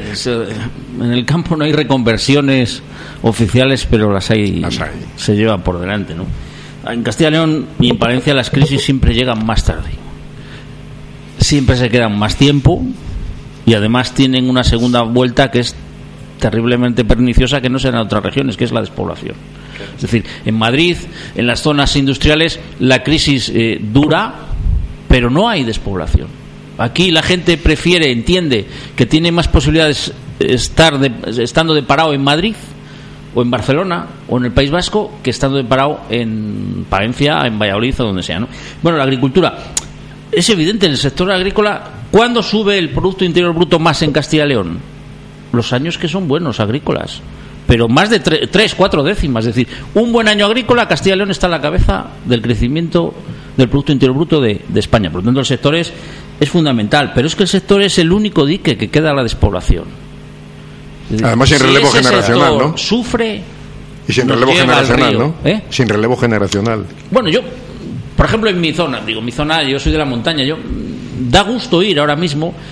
en el campo no hay reconversiones oficiales, pero las hay. Se llevan por delante, ¿no? En Castilla y León y en Palencia las crisis siempre llegan más tarde, siempre se quedan más tiempo, y además tienen una segunda vuelta que es terriblemente perniciosa, que no se da en otras regiones, que es la despoblación. Es decir, en Madrid, en las zonas industriales, la crisis dura, pero no hay despoblación. Aquí la gente entiende que tiene más posibilidades estando de parado en Madrid o en Barcelona o en el País Vasco que estando de parado en Palencia, en Valladolid o donde sea, ¿no? Bueno, la agricultura es evidente. En el sector agrícola, ¿cuándo sube el Producto Interior Bruto más en Castilla y León? Los años que son buenos agrícolas, pero más de 3-4 décimas. Es decir, un buen año agrícola, Castilla y León está a la cabeza del crecimiento del Producto Interior Bruto de España. Por lo tanto, el sector es fundamental, pero es que el sector es el único dique que queda a la despoblación. Además, sin relevo generacional, ¿no? Sufre. Y sin relevo generacional, ¿no? Sin relevo generacional. Bueno, yo, por ejemplo, en mi zona, yo soy de la montaña, da gusto ir ahora mismo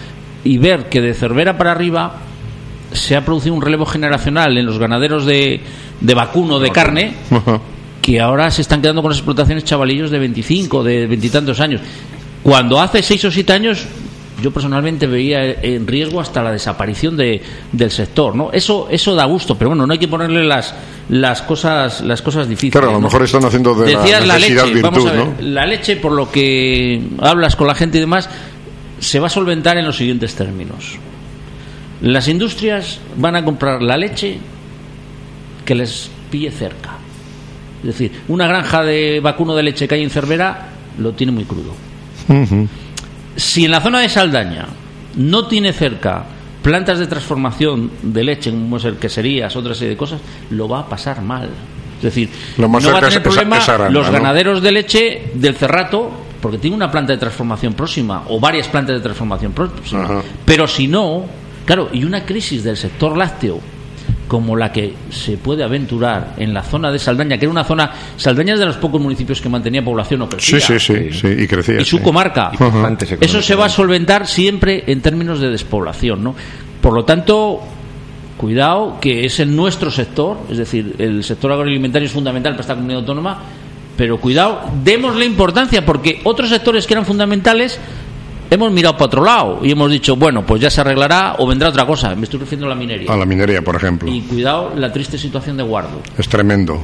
y ver que de Cervera para arriba se ha producido un relevo generacional en los ganaderos de vacuno, de carne, que ahora se están quedando con las explotaciones chavalillos de 25, de 20 y tantos años. Cuando hace 6 o 7 años yo personalmente veía en riesgo hasta la desaparición del sector, ¿no? Eso da gusto, pero bueno, no hay que ponerle las cosas difíciles. Claro, a lo mejor están haciendo de Decías la necesidad leche, virtud, vamos a ver, ¿no? La leche, por lo que hablas con la gente y demás, se va a solventar en los siguientes términos. Las industrias van a comprar la leche que les pille cerca. Es decir, una granja de vacuno de leche que hay en Cervera lo tiene muy crudo. Uh-huh. Si en la zona de Saldaña no tiene cerca plantas de transformación de leche, como queserías, otra serie de cosas, lo va a pasar mal. Es decir, no va a tener problema los ganaderos de leche del Cerrato, porque tiene una planta de transformación próxima o varias plantas de transformación próximas. Uh-huh. Pero si no, claro, y una crisis del sector lácteo como la que se puede aventurar en la zona de Saldaña, que era una zona... Saldaña es de los pocos municipios que mantenía población o crecía. Sí, y crecía. Y su comarca. Uh-huh. Eso se va a solventar siempre en términos de despoblación, ¿no? Por lo tanto, cuidado, que es en nuestro sector, es decir, el sector agroalimentario es fundamental para esta comunidad autónoma, pero cuidado, démosle importancia, porque otros sectores que eran fundamentales... Hemos mirado para otro lado y hemos dicho, bueno, pues ya se arreglará o vendrá otra cosa. Me estoy refiriendo a la minería. A la minería, por ejemplo. Y cuidado la triste situación de Guardo. Es tremendo.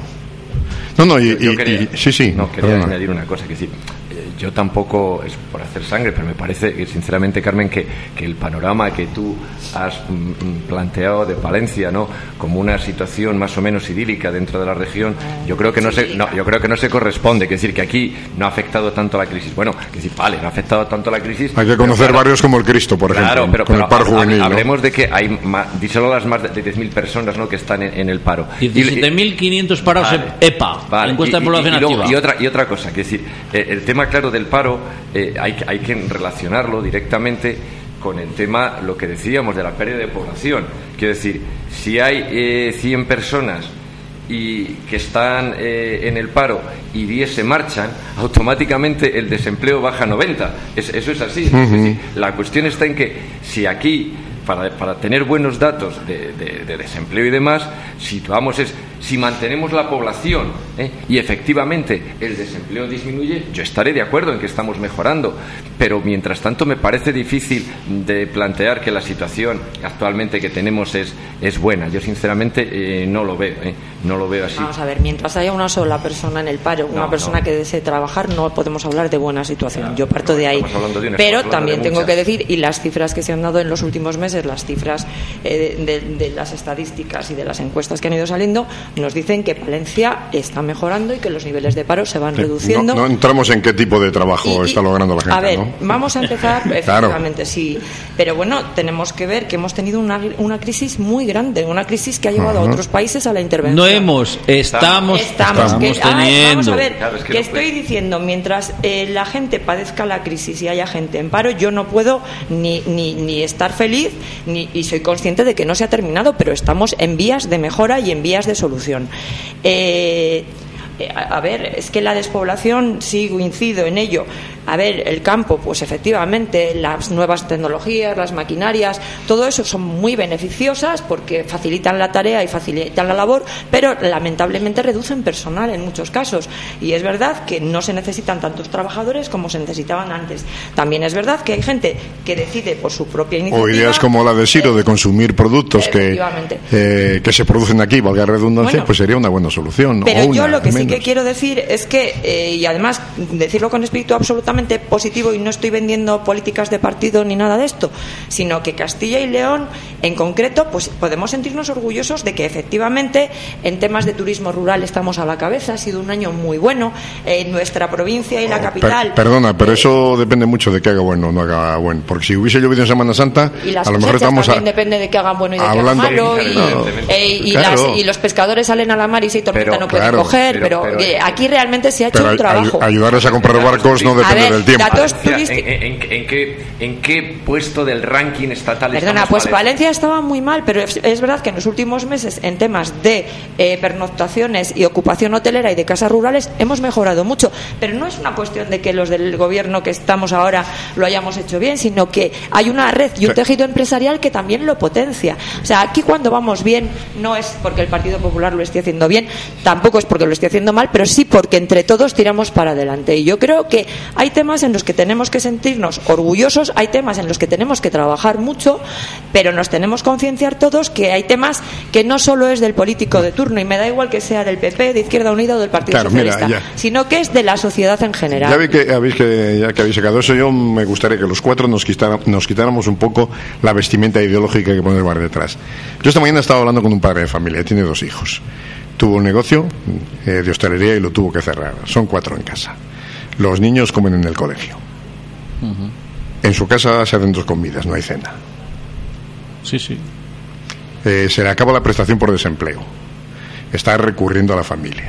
Quería añadir una cosa, que sí. Yo tampoco es por hacer sangre, pero me parece que sinceramente, Carmen, que el panorama que tú has planteado de Palencia, ¿no?, como una situación más o menos idílica dentro de la región, yo creo que no se corresponde. Es decir, que aquí no ha afectado tanto la crisis. Bueno, que sí, vale, no ha afectado tanto la crisis. Hay que conocer barrios como el Cristo, por ejemplo, pero el paro juvenil. Hablemos, ¿no?, de que hay díselo a las más de 10.000 personas, ¿no?, que están en el paro. 17.500 parados EPA, encuesta de población activa. Y otra cosa, que es decir, el tema, claro, del paro, hay que relacionarlo directamente con el tema, lo que decíamos, de la pérdida de población. Quiero decir, si hay 100 personas y que están en el paro y 10 se marchan, automáticamente el desempleo baja a 90. Eso es así. Uh-huh. Es decir, la cuestión está en que si aquí, para tener buenos datos de desempleo y demás, si mantenemos la población y efectivamente el desempleo disminuye, yo estaré de acuerdo en que estamos mejorando, pero mientras tanto me parece difícil de plantear que la situación actualmente que tenemos es buena. Yo sinceramente no lo veo así. Vamos a ver, mientras haya una sola persona en el paro, una persona que desee trabajar, no podemos hablar de buena situación. Claro, yo parto de ahí. Pero también tengo que decir, y las cifras que se han dado en los últimos meses, las cifras de las estadísticas y de las encuestas que han ido saliendo, nos dicen que Palencia está mejorando y que los niveles de paro se van reduciendo. No entramos en qué tipo de trabajo está logrando la gente. A ver, ¿no? Vamos a empezar, efectivamente, sí. Pero bueno, tenemos que ver que hemos tenido una crisis muy grande, una crisis que ha llevado a otros países a la intervención. Estamos teniendo. Vamos a ver, claro, que estoy diciendo, mientras la gente padezca la crisis y haya gente en paro, yo no puedo ni estar feliz, y soy consciente de que no se ha terminado, pero estamos en vías de mejora y en vías de solución. A ver, es que la despoblación, sí, incido en ello. A ver, el campo, pues efectivamente, las nuevas tecnologías, las maquinarias, todo eso son muy beneficiosas porque facilitan la tarea y facilitan la labor, pero lamentablemente reducen personal en muchos casos. Y es verdad que no se necesitan tantos trabajadores como se necesitaban antes. También es verdad que hay gente que decide por su propia iniciativa. O ideas como la de Siro, de consumir productos que se producen aquí, valga la redundancia, pues sería una buena solución, ¿no? Pero yo lo que sí que quiero decir es que, y además decirlo con espíritu absolutamente positivo, y no estoy vendiendo políticas de partido ni nada de esto, sino que Castilla y León en concreto, pues podemos sentirnos orgullosos de que efectivamente en temas de turismo rural estamos a la cabeza. Ha sido un año muy bueno en nuestra provincia y la capital. Pero eso depende mucho de que haga bueno o no haga bueno, porque si hubiese llovido en Semana Santa, a lo mejor estamos también depende de que hagan bueno y de que hagan malo, y los pescadores salen a la mar y si hay tormenta no pueden coger, pero aquí realmente se ha hecho un trabajo. Ayudarles a comprar barcos no depende cuestiones del tiempo. ¿En qué puesto del ranking estatal Perdona, estamos? pues Valencia estaba muy mal, pero es verdad que en los últimos meses en temas de pernoctaciones y ocupación hotelera y de casas rurales hemos mejorado mucho, pero no es una cuestión de que los del gobierno que estamos ahora lo hayamos hecho bien, sino que hay una red y un tejido empresarial que también lo potencia. O sea, aquí cuando vamos bien no es porque el Partido Popular lo esté haciendo bien, tampoco es porque lo esté haciendo mal, pero sí porque entre todos tiramos para adelante. Y yo creo que hay temas en los que tenemos que sentirnos orgullosos, hay temas en los que tenemos que trabajar mucho, pero nos tenemos que concienciar todos que hay temas que no solo es del político de turno, y me da igual que sea del PP, de Izquierda Unida o del Partido Socialista, sino que es de la sociedad en general. Ya que habéis sacado eso, yo me gustaría que los cuatro nos quitáramos un poco la vestimenta ideológica que pone el bar detrás. Yo esta mañana estaba hablando con un padre de familia, tiene 2 hijos. Tuvo un negocio de hostelería y lo tuvo que cerrar. Son 4 en casa. Los niños comen en el colegio. En su casa se hacen 2 comidas, no hay cena. Sí. Se le acaba la prestación por desempleo. Está recurriendo a la familia.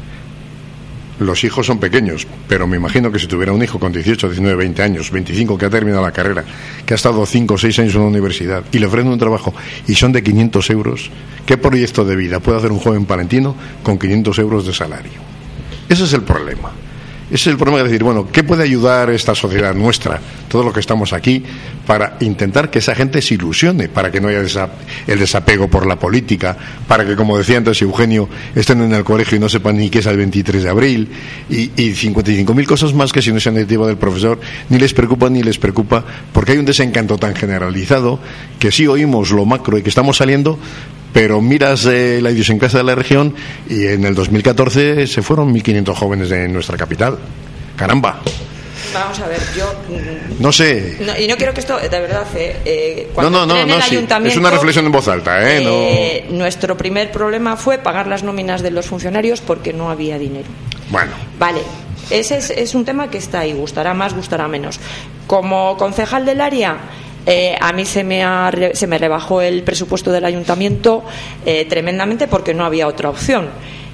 Los hijos son pequeños, pero me imagino que si tuviera un hijo con 18, 19, 20 años, 25, que ha terminado la carrera, que ha estado 5 o 6 años en una universidad y le ofrecen un trabajo y son de 500 euros, ¿qué proyecto de vida puede hacer un joven palentino con 500 euros de salario? Ese es el problema. Ese es el problema de decir, bueno, ¿qué puede ayudar esta sociedad nuestra, todo lo que estamos aquí, para intentar que esa gente se ilusione, para que no haya el desapego por la política, para que, como decía antes Eugenio, estén en el colegio y no sepan ni qué es el 23 de abril, y 55.000 cosas más que si no es iniciativa del profesor, ni les preocupa, porque hay un desencanto tan generalizado que sí oímos lo macro y que estamos saliendo, pero miras la idiosincrasia de la región y en el 2014 se fueron 1.500 jóvenes de nuestra capital. ¡Caramba! Vamos a ver, yo... No sé... No, y no quiero que esto, de verdad, no, sí. Es una reflexión en voz alta, Nuestro primer problema fue pagar las nóminas de los funcionarios porque no había dinero. Bueno. Vale, ese es un tema que está ahí, gustará más, gustará menos. Como concejal del área... a mí se me rebajó el presupuesto del ayuntamiento tremendamente porque no había otra opción.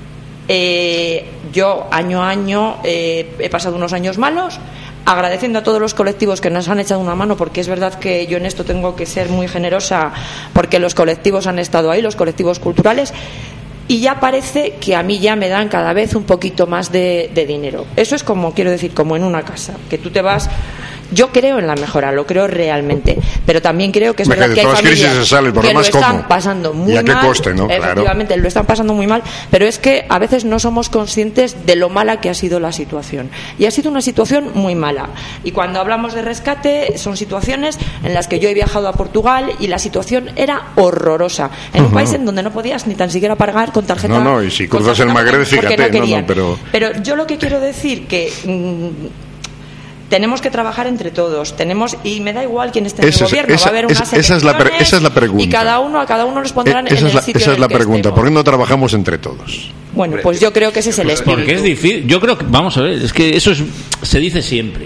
Yo año a año he pasado unos años malos, agradeciendo a todos los colectivos que nos han echado una mano, porque es verdad que yo en esto tengo que ser muy generosa, porque los colectivos han estado ahí, los colectivos culturales, y ya parece que a mí ya me dan cada vez un poquito más de dinero. Eso es como, quiero decir, como en una casa, que tú te vas... Yo creo en la mejora, lo creo realmente, pero también creo que es verdad que hay familias que lo están pasando muy mal. ¿Y a qué coste, no? Efectivamente, lo están pasando muy mal, pero es que a veces no somos conscientes de lo mala que ha sido la situación. Y ha sido una situación muy mala. Y cuando hablamos de rescate, son situaciones en las que yo he viajado a Portugal y la situación era horrorosa. En un país en donde no podías ni tan siquiera pagar con tarjeta. No, y si cruzas el Magreb, fíjate, pero yo lo que quiero decir que... tenemos que trabajar entre todos, y me da igual quién esté en el gobierno, va a haber unas elecciones, esa es la pregunta. Y a cada uno los pondrán en el sitio. Esa es la pregunta, ¿por qué no trabajamos entre todos? Bueno, pues yo creo que ese es el espíritu. Porque es difícil, yo creo que, vamos a ver, es que eso se dice siempre,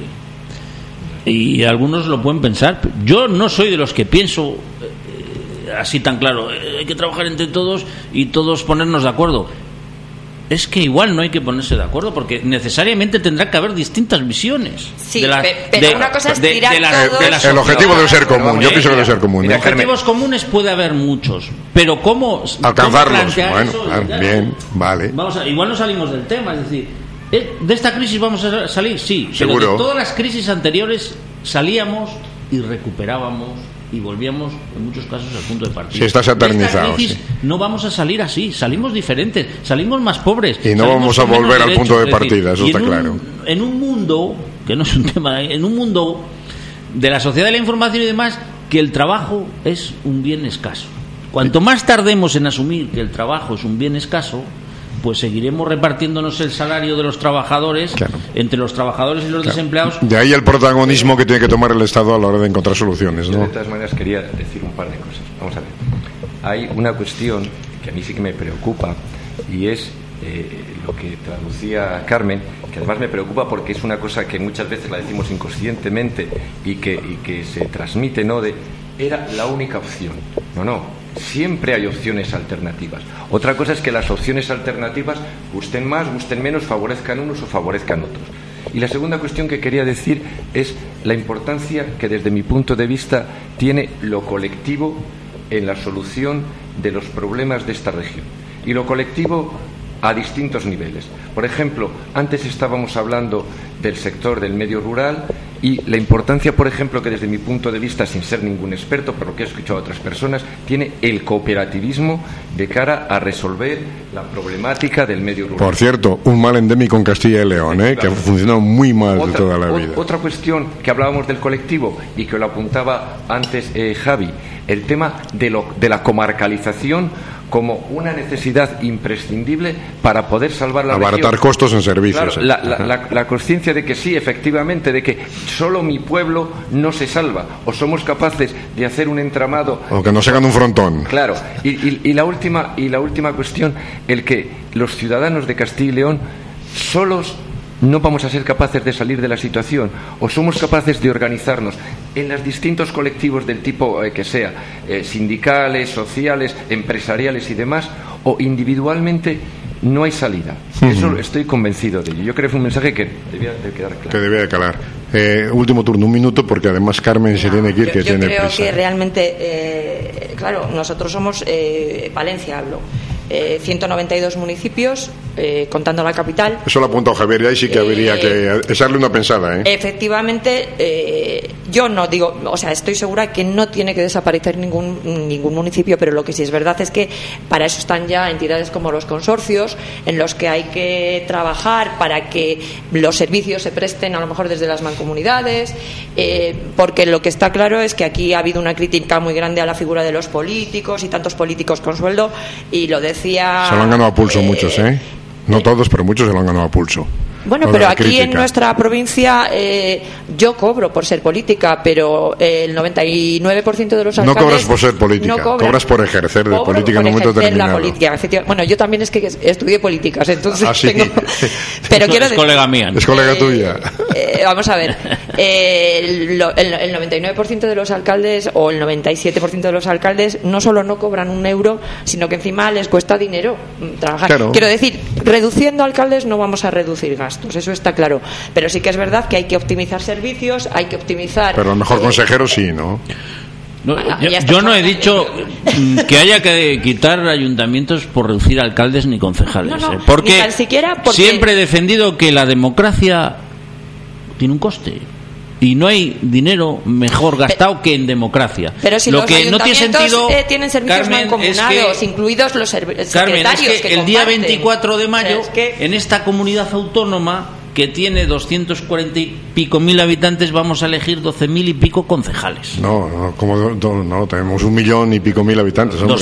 y algunos lo pueden pensar, yo no soy de los que pienso así tan claro, hay que trabajar entre todos y todos ponernos de acuerdo. Es que igual no hay que ponerse de acuerdo porque necesariamente tendrá que haber distintas visiones. Sí, pero una cosa es tirar todos... El objetivo debe ser común, yo pienso que debe ser común. Objetivos comunes puede haber muchos, pero ¿cómo alcanzarlos? Bueno, bien, vale. Igual no salimos del tema, es decir, ¿de esta crisis vamos a salir? Sí, seguro. Pero de todas las crisis anteriores salíamos y recuperábamos y volvíamos en muchos casos al punto de partida. Sí, estás eternizado. Sí. No vamos a salir así, salimos diferentes, salimos más pobres. Y no vamos a volver al punto de partida, eso está claro. En un mundo, que no es un tema, en un mundo de la sociedad de la información y demás, que el trabajo es un bien escaso. Cuanto más tardemos en asumir que el trabajo es un bien escaso, pues seguiremos repartiéndonos el salario de los trabajadores entre los trabajadores y los desempleados. De ahí el protagonismo que tiene que tomar el Estado a la hora de encontrar soluciones, ¿no? De todas maneras quería decir un par de cosas. Vamos a ver. Hay una cuestión que a mí sí que me preocupa y es lo que traducía Carmen, que además me preocupa porque es una cosa que muchas veces la decimos inconscientemente y que se transmite, ¿no? Era la única opción. No. Siempre hay opciones alternativas. Otra cosa es que las opciones alternativas gusten más, gusten menos, favorezcan unos o favorezcan otros. Y la segunda cuestión que quería decir es la importancia que desde mi punto de vista tiene lo colectivo en la solución de los problemas de esta región. Y lo colectivo a distintos niveles. Por ejemplo, antes estábamos hablando del sector del medio rural y la importancia, por ejemplo, que desde mi punto de vista, sin ser ningún experto, por lo que he escuchado a otras personas, tiene el cooperativismo de cara a resolver la problemática del medio rural. Por cierto, un mal endémico en Castilla y León, que ha funcionado muy mal de toda la vida. Otra cuestión que hablábamos del colectivo y que lo apuntaba antes Javi, el tema de la comarcalización como una necesidad imprescindible para poder salvar la región. Abaratar costos en servicios. Claro, la conciencia de que sí, efectivamente, de que solo mi pueblo no se salva, o somos capaces de hacer un entramado. O que nos hagan un frontón. Claro, y la última cuestión, el que los ciudadanos de Castilla y León solos no vamos a ser capaces de salir de la situación, o somos capaces de organizarnos en los distintos colectivos del tipo que sea, sindicales, sociales, empresariales y demás, o individualmente no hay salida. Eso estoy convencido de ello. Yo creo que fue un mensaje que debía de quedar claro. Que debía de calar. Último turno, un minuto, porque además Carmen se tiene que ir, que tiene prisa. Yo creo que realmente, claro, nosotros somos Valencia, hablo. 192 municipios, contando la capital. Eso lo ha apuntado Javier, y ahí sí que habría que echarle una pensada. Efectivamente, yo no digo, o sea, estoy segura que no tiene que desaparecer ningún municipio, pero lo que sí es verdad es que para eso están ya entidades como los consorcios, en los que hay que trabajar para que los servicios se presten a lo mejor desde las mancomunidades, porque lo que está claro es que aquí ha habido una crítica muy grande a la figura de los políticos y tantos políticos con sueldo, y lo decía. Se lo han ganado a pulso muchos, no todos, pero muchos se lo han ganado a pulso. Bueno, pero aquí en nuestra provincia yo cobro por ser política, pero el 99% de los alcaldes... No cobras por ser política, cobras por ejercer de política en un momento determinado. Bueno, yo también es que estudié políticas, entonces sí. tengo... Pero quiero decir... Es colega mía. Es colega tuya. Vamos a ver, el 99% de los alcaldes o el 97% de los alcaldes no solo no cobran un euro, sino que encima les cuesta dinero trabajar. Claro. Quiero decir, reduciendo alcaldes no vamos a reducir gastos. Eso está claro, pero sí que es verdad que hay que optimizar servicios, hay que optimizar. Pero a lo mejor consejero sí, ¿no? No, yo no he dicho que haya que quitar ayuntamientos por reducir alcaldes ni concejales, porque, ni tan siquiera porque siempre he defendido que la democracia tiene un coste. Y no hay dinero mejor gastado que en democracia. Pero si lo los que no tiene sentido, tienen servicios Carmen, mancomunados, incluidos los secretarios, Carmen, es que el día 24 de mayo, que... en esta comunidad autónoma que tiene 240 y pico mil habitantes, vamos a elegir 12.000 y pico concejales. No, tenemos 1 millón y pico mil habitantes. Hombre.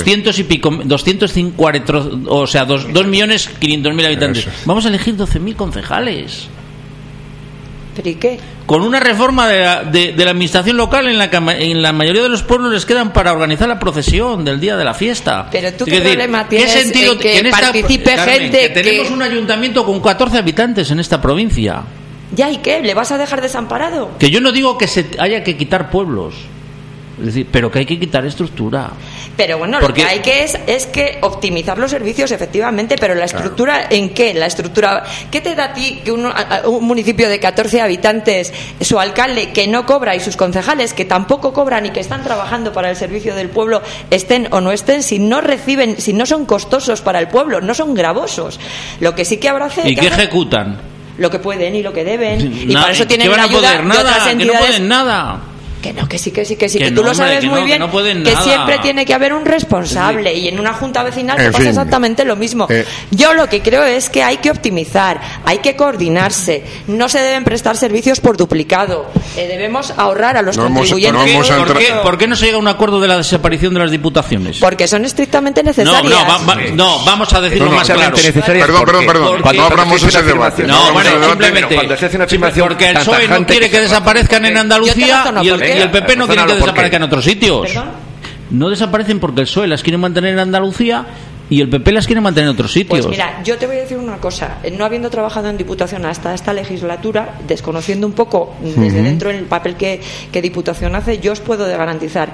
250, o sea, 2.500.000 habitantes. Eso. Vamos a elegir 12.000 concejales. ¿Pero y qué? Con una reforma de la administración local en la que en la mayoría de los pueblos les quedan para organizar la procesión del día de la fiesta. Pero tú qué problema tienes sentido en que participe Carmen, gente que tenemos un ayuntamiento con 14 habitantes en esta provincia. ¿Ya y qué? ¿Le vas a dejar desamparado? Que yo no digo que se haya que quitar pueblos, es decir, pero que hay que quitar estructura. Pero bueno, porque lo que hay que es que optimizar los servicios, efectivamente, pero la estructura, claro. ¿En qué? La estructura, ¿qué te da a ti que un municipio de 14 habitantes, su alcalde que no cobra y sus concejales que tampoco cobran y que están trabajando para el servicio del pueblo, estén o no estén, si no reciben, si no son costosos para el pueblo, no son gravosos? Lo que sí que habrá ¿Y qué ejecutan? Lo que pueden y lo que deben, y para eso tienen la ayuda de otras entidades. Que no pueden nada. Que sí, que tú lo sabes muy bien, que siempre tiene que haber un responsable, y en una junta vecinal pasa exactamente lo mismo. Yo lo que creo es que hay que optimizar, hay que coordinarse, no se deben prestar servicios por duplicado, debemos ahorrar a los contribuyentes. ¿Por qué no se llega a un acuerdo de la desaparición de las diputaciones? Porque son estrictamente necesarias. No, vamos a decirlo más claro. Perdón, cuando abramos ese debate. Simplemente porque el PSOE no quiere que desaparezcan en Andalucía y el PP no quiere que desaparezcan en otros sitios. ¿Perdón? No desaparecen porque el PSOE las quiere mantener en Andalucía y el PP las quiere mantener en otros sitios. Pues mira, yo te voy a decir una cosa. No habiendo trabajado en Diputación hasta esta legislatura, desconociendo un poco desde dentro el papel que Diputación hace, yo os puedo garantizar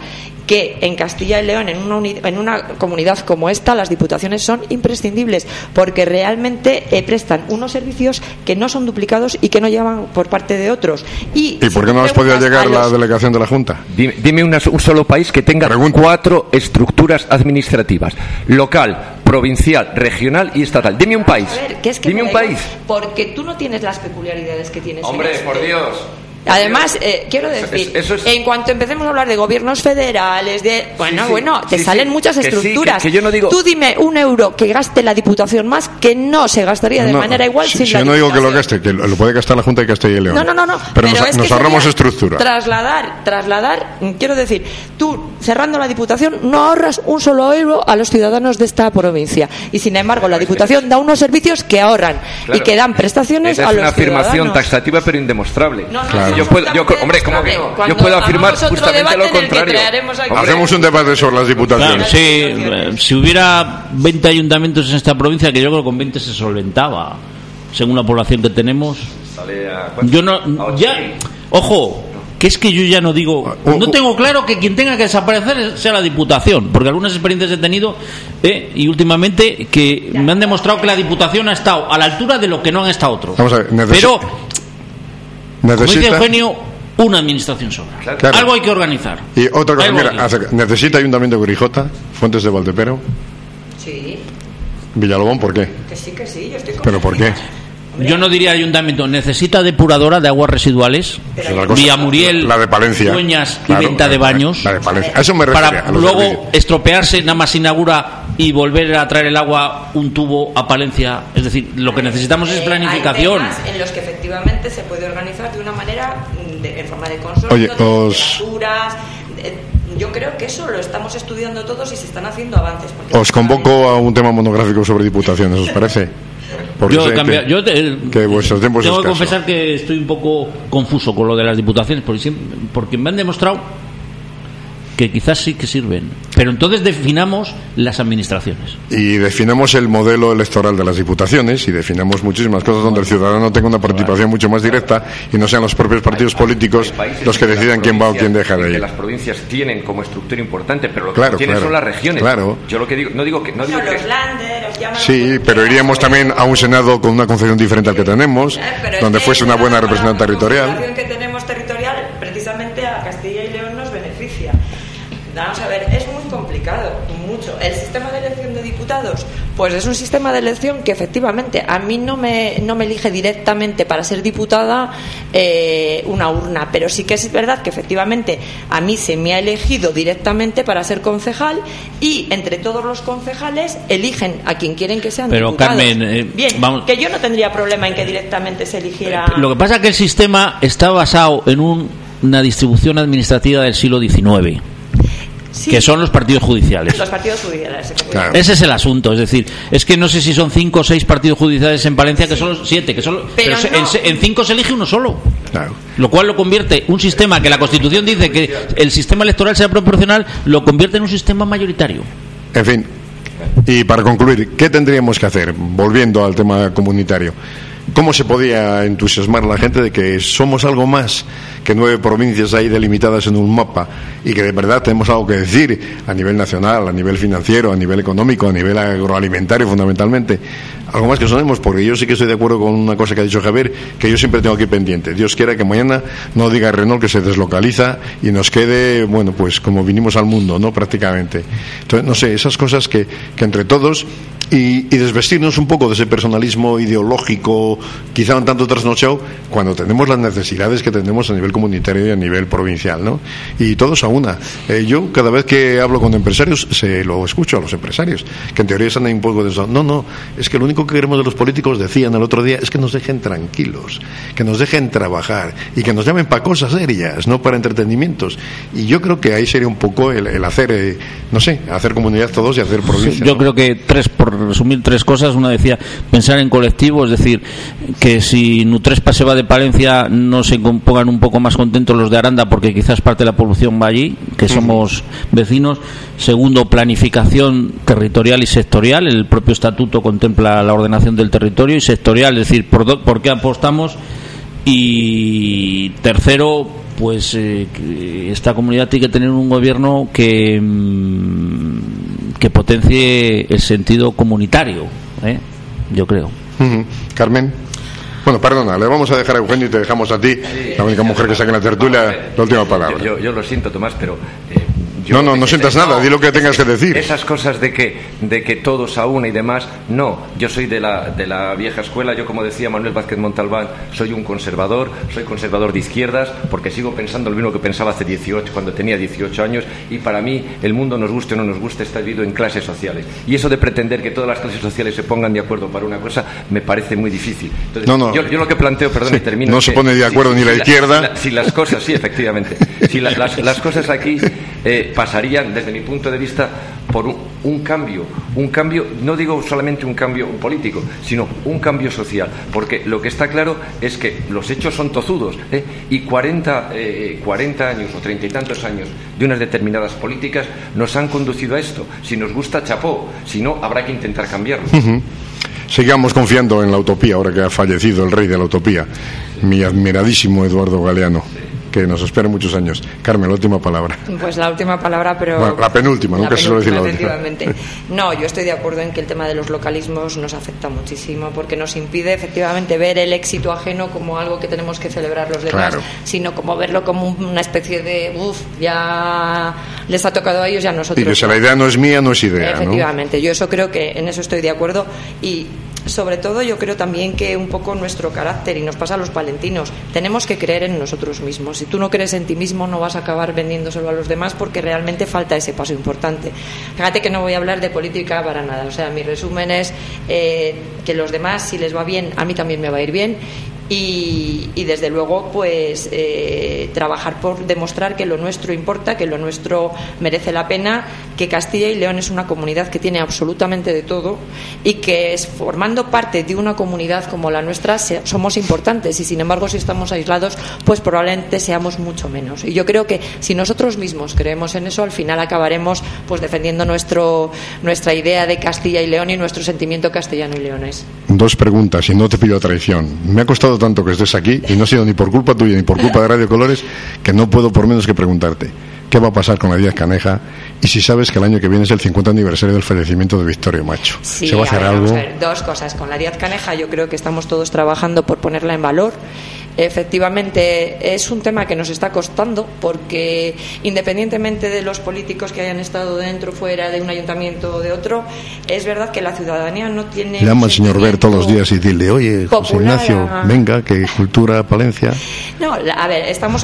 que en Castilla y León, en una comunidad como esta, las diputaciones son imprescindibles porque realmente prestan unos servicios que no son duplicados y que no llevan por parte de otros. ¿Y por qué no has podido llegar la delegación de la Junta? Dime un solo país que tenga 4 estructuras administrativas: local, provincial, regional y estatal. Dime un país. A ver, dime un país. Porque tú no tienes las peculiaridades que tienes. Hombre, por Dios. Además, quiero decir, en cuanto empecemos a hablar de gobiernos federales, te salen muchas estructuras. Que yo no digo... Tú dime un euro que gaste la Diputación más que no se gastaría de manera igual sin la Diputación. Yo no digo que lo gaste, que lo puede gastar la Junta de Castilla y León. No. Pero nos ahorramos estructura. Trasladar, quiero decir, tú cerrando la Diputación no ahorras un solo euro a los ciudadanos de esta provincia. Y sin embargo, la Diputación da unos servicios que ahorran y que dan prestaciones a los ciudadanos. Es una afirmación taxativa pero indemostrable. Claro. Yo puedo afirmar justamente lo contrario. Hacemos un debate sobre las diputaciones. Claro, si hubiera 20 ayuntamientos en esta provincia, que yo creo que con 20 se solventaba, según la población que tenemos. Ojo, que es que yo ya no digo, no tengo claro que quien tenga que desaparecer sea la Diputación, porque algunas experiencias he tenido y últimamente que me han demostrado que la Diputación ha estado a la altura de lo que no han estado otros. Vamos a ver, pero como dice Eugenio, una administración sobra. Claro. Algo hay que organizar. Y otra cosa, necesita Ayuntamiento de Grijota, Fuentes de Valdepero. Sí. Villalobón, ¿por qué? Que sí, yo estoy convencida. ¿Pero por qué? Yo no diría ayuntamiento, necesita depuradora de aguas residuales, Villamuriel, la de Palencia, Dueñas y venta de baños, la de Palencia. A eso me refería, para luego estropearse, nada más inaugura y volver a traer el agua un tubo a Palencia. Es decir, lo que necesitamos es planificación. Hay temas en los que efectivamente se puede organizar de una manera, en forma de consorcio, de temperaturas. Yo creo que eso lo estamos estudiando todos y se están haciendo avances. Os convoco a un tema monográfico sobre diputaciones, ¿os parece? Que vuestros tiempos tengo que confesar que estoy un poco confuso con lo de las diputaciones, porque me han demostrado que quizás sí que sirven, pero entonces definamos las administraciones y definamos el modelo electoral de las diputaciones y definamos muchísimas cosas donde el ciudadano tenga una participación mucho más directa y no sean los propios partidos políticos los que decidan quién va o quién deja de ir. Las provincias tienen como estructura importante, pero lo que tienen son las regiones. Yo lo que digo, no digo que los Länder, sí, pero iríamos también a un Senado con una concepción diferente al que tenemos, donde fuese una buena representación territorial. La configuración que tenemos territorial, precisamente a Castilla y León nos beneficia. Vamos a ver, es muy complicado, mucho. El sistema de elección de diputados, pues es un sistema de elección que efectivamente a mí no me elige directamente para ser diputada una urna, pero sí que es verdad que efectivamente a mí se me ha elegido directamente para ser concejal y entre todos los concejales eligen a quien quieren que sean pero diputados. Carmen, bien, que yo no tendría problema en que directamente se eligiera. Lo que pasa es que el sistema está basado en una distribución administrativa del siglo XIX. Sí. Que son los partidos judiciales. Los partidos judiciales. Claro. Ese es el asunto. Es decir, es que no sé si son 5 o 6 partidos judiciales en Palencia, que son 7, pero en 5 se elige uno solo. Claro. Lo cual lo convierte un sistema que la Constitución dice que el sistema electoral sea proporcional, lo convierte en un sistema mayoritario. En fin, y para concluir, ¿qué tendríamos que hacer? Volviendo al tema comunitario. ¿Cómo se podía entusiasmar a la gente de que somos algo más que 9 provincias ahí delimitadas en un mapa y que de verdad tenemos algo que decir a nivel nacional, a nivel financiero, a nivel económico, a nivel agroalimentario fundamentalmente? Algo más que sonemos, porque yo sí que estoy de acuerdo con una cosa que ha dicho Javier, que yo siempre tengo aquí pendiente. Dios quiera que mañana no diga Renault que se deslocaliza y nos quede, bueno, pues como vinimos al mundo, ¿no? Prácticamente. Entonces, no sé, esas cosas que entre todos y desvestirnos un poco de ese personalismo ideológico, quizá un tanto trasnochado, cuando tenemos las necesidades que tenemos a nivel comunitario y a nivel provincial, ¿no? Y todos a una. Yo cada vez que hablo con empresarios se lo escucho a los empresarios, que en teoría están ahí un poco de eso. No, es que lo único que queremos de los políticos, decían el otro día, es que nos dejen tranquilos, que nos dejen trabajar y que nos llamen para cosas serias, no para entretenimientos. Y yo creo que ahí sería un poco el hacer, hacer comunidad todos y hacer provincia. Yo creo que por resumir 3 cosas. Una decía, pensar en colectivo, es decir, que si Nutrespa se va de Palencia, no se pongan un poco más contentos los de Aranda, porque quizás parte de la población va allí, que somos vecinos. Segundo, planificación territorial y sectorial. El propio estatuto contempla la ordenación del territorio y sectorial, es decir, por qué apostamos. Y tercero, pues esta comunidad tiene que tener un gobierno que potencie el sentido comunitario, yo creo. Carmen. Bueno, perdona, le vamos a dejar a Eugenio y te dejamos a ti, la única mujer que saca en la tertulia, la última palabra. Yo lo siento, Tomás, pero... No sientas nada, di lo que tengas que decir. Esas cosas de que todos a una y demás, no. Yo soy de la vieja escuela. Yo, como decía Manuel Vázquez Montalbán, soy conservador de izquierdas, porque sigo pensando lo mismo que pensaba cuando tenía 18 años, y para mí el mundo, nos guste o no nos guste, está dividido en clases sociales. Y eso de pretender que todas las clases sociales se pongan de acuerdo para una cosa, me parece muy difícil. Entonces, yo lo que planteo, perdón, y termino... No se pone de acuerdo ni la izquierda... Si las cosas, sí, efectivamente. Si las cosas aquí... pasarían, desde mi punto de vista, por un cambio, no digo solamente un cambio político, sino un cambio social, porque lo que está claro es que los hechos son tozudos, y 40 años o 30 y tantos años de unas determinadas políticas nos han conducido a esto. Si nos gusta, chapó, si no, habrá que intentar cambiarlo. Sigamos confiando en la utopía, ahora que ha fallecido el rey de la utopía, mi admiradísimo Eduardo Galeano, que nos espera muchos años. Carmen, la última palabra. Pues la última palabra, pero... Bueno, la penúltima, nunca se suele decir la última. Efectivamente. No, yo estoy de acuerdo en que el tema de los localismos nos afecta muchísimo, porque nos impide efectivamente ver el éxito ajeno como algo que tenemos que celebrar los demás, sino como verlo como una especie de, ya les ha tocado a ellos y a nosotros. Y que si la idea no es mía, no es idea, efectivamente, ¿no? Yo eso creo que en eso estoy de acuerdo, y sobre todo yo creo también que un poco nuestro carácter, y nos pasa a los palentinos, tenemos que creer en nosotros mismos. Si tú no crees en ti mismo, no vas a acabar vendiéndoselo a los demás, porque realmente falta ese paso importante. Fíjate que no voy a hablar de política para nada, o sea, mi resumen es que los demás, si les va bien, a mí también me va a ir bien. Y desde luego pues trabajar por demostrar que lo nuestro importa, que lo nuestro merece la pena, que Castilla y León es una comunidad que tiene absolutamente de todo, y que formando parte de una comunidad como la nuestra somos importantes, y sin embargo si estamos aislados pues probablemente seamos mucho menos. Y yo creo que si nosotros mismos creemos en eso, al final acabaremos pues defendiendo nuestra idea de Castilla y León y nuestro sentimiento castellano y leonés. 2 preguntas, y no te pido traición. Me ha costado tanto que estés aquí, y no ha sido ni por culpa tuya ni por culpa de Radio Colores, que no puedo por menos que preguntarte qué va a pasar con la Díaz Caneja, y si sabes que el año que viene es el 50 aniversario del fallecimiento de Victorio Macho. Sí, ¿se va a hacer algo? Vamos a ver, 2 cosas. Con la Díaz Caneja yo creo que estamos todos trabajando por ponerla en valor. Efectivamente es un tema que nos está costando, porque independientemente de los políticos que hayan estado dentro, fuera de un ayuntamiento o de otro, es verdad que la ciudadanía no tiene... Llama al señor Ver todos los días y dile, oye, José Ignacio, venga, que cultura, Palencia. No, a ver,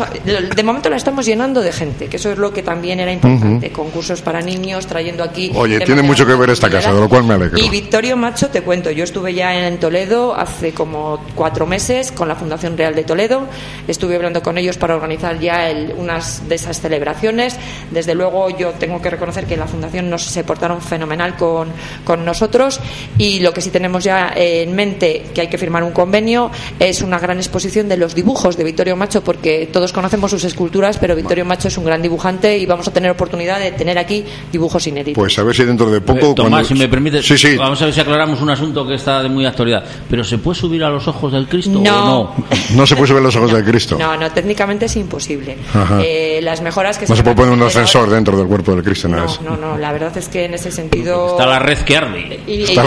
de momento la estamos llenando de gente, que eso es lo que también era importante. Concursos para niños, trayendo aquí... Oye, tiene mucho que ver esta casa, de lo cual me alegro. Y Victorio Macho, te cuento, yo estuve ya en Toledo hace como 4 meses con la Fundación Real de Toledo, estuve hablando con ellos para organizar ya unas de esas celebraciones. Desde luego yo tengo que reconocer que la Fundación se portaron fenomenal con nosotros, y lo que sí tenemos ya en mente, que hay que firmar un convenio, es una gran exposición de los dibujos de Victorio Macho, porque todos conocemos sus esculturas, pero Victorio Macho es un gran dibujante, y vamos a tener oportunidad de tener aquí dibujos inéditos. Pues a ver si dentro de poco... Tomás, si me permites, sí. Vamos a ver si aclaramos un asunto que está de muy actualidad. ¿Pero se puede subir a los ojos del Cristo o no? No se puede subir a los ojos del Cristo. No, técnicamente es imposible. Las mejoras que no se puede poner un ascensor dentro del cuerpo del Cristo. No, la verdad es que en ese sentido... Está la red que arde.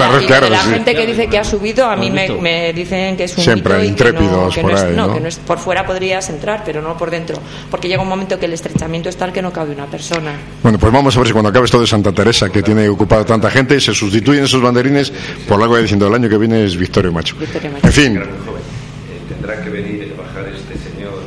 La gente que dice que ha subido, a mí me dicen que es un siempre mito, intrépidos que por ahí, ¿no? Que no es, por fuera podrías entrar, pero no por dentro, porque llega un momento que el estrechamiento es tal que no cabe una persona. Bueno, pues vamos a ver si cuando acabe esto de Santa Teresa, que tiene ocupado tanta gente, se sustituyen esos banderines por algo diciendo el año que viene es Victorio Macho. En fin, tendrá que venir, bajar este señor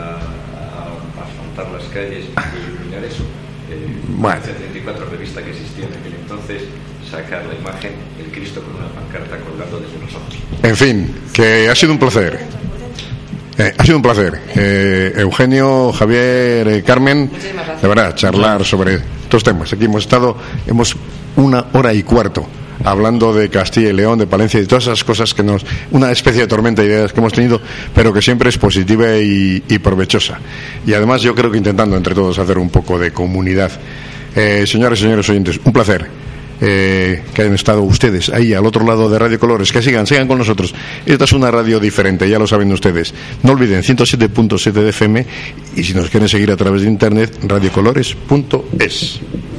a asfaltar las calles y iluminar eso. Bueno. 34 revista que existía en aquel entonces, sacar la imagen del Cristo con una pancarta colgando desde los ojos. En fin, que ha sido un placer. Ha sido un placer, Eugenio, Javier, Carmen, de verdad, charlar sobre estos temas. Aquí hemos estado 1 hora y cuarto hablando de Castilla y León, de Palencia y todas esas cosas que una especie de tormenta de ideas que hemos tenido, pero que siempre es positiva y provechosa. Y además yo creo que intentando entre todos hacer un poco de comunidad. Señoras y señores oyentes, un placer. que hayan estado ustedes ahí al otro lado de Radio Colores, que sigan con nosotros. Esta es una radio diferente, ya lo saben ustedes. No olviden 107.7 de FM, y si nos quieren seguir a través de internet, radiocolores.es.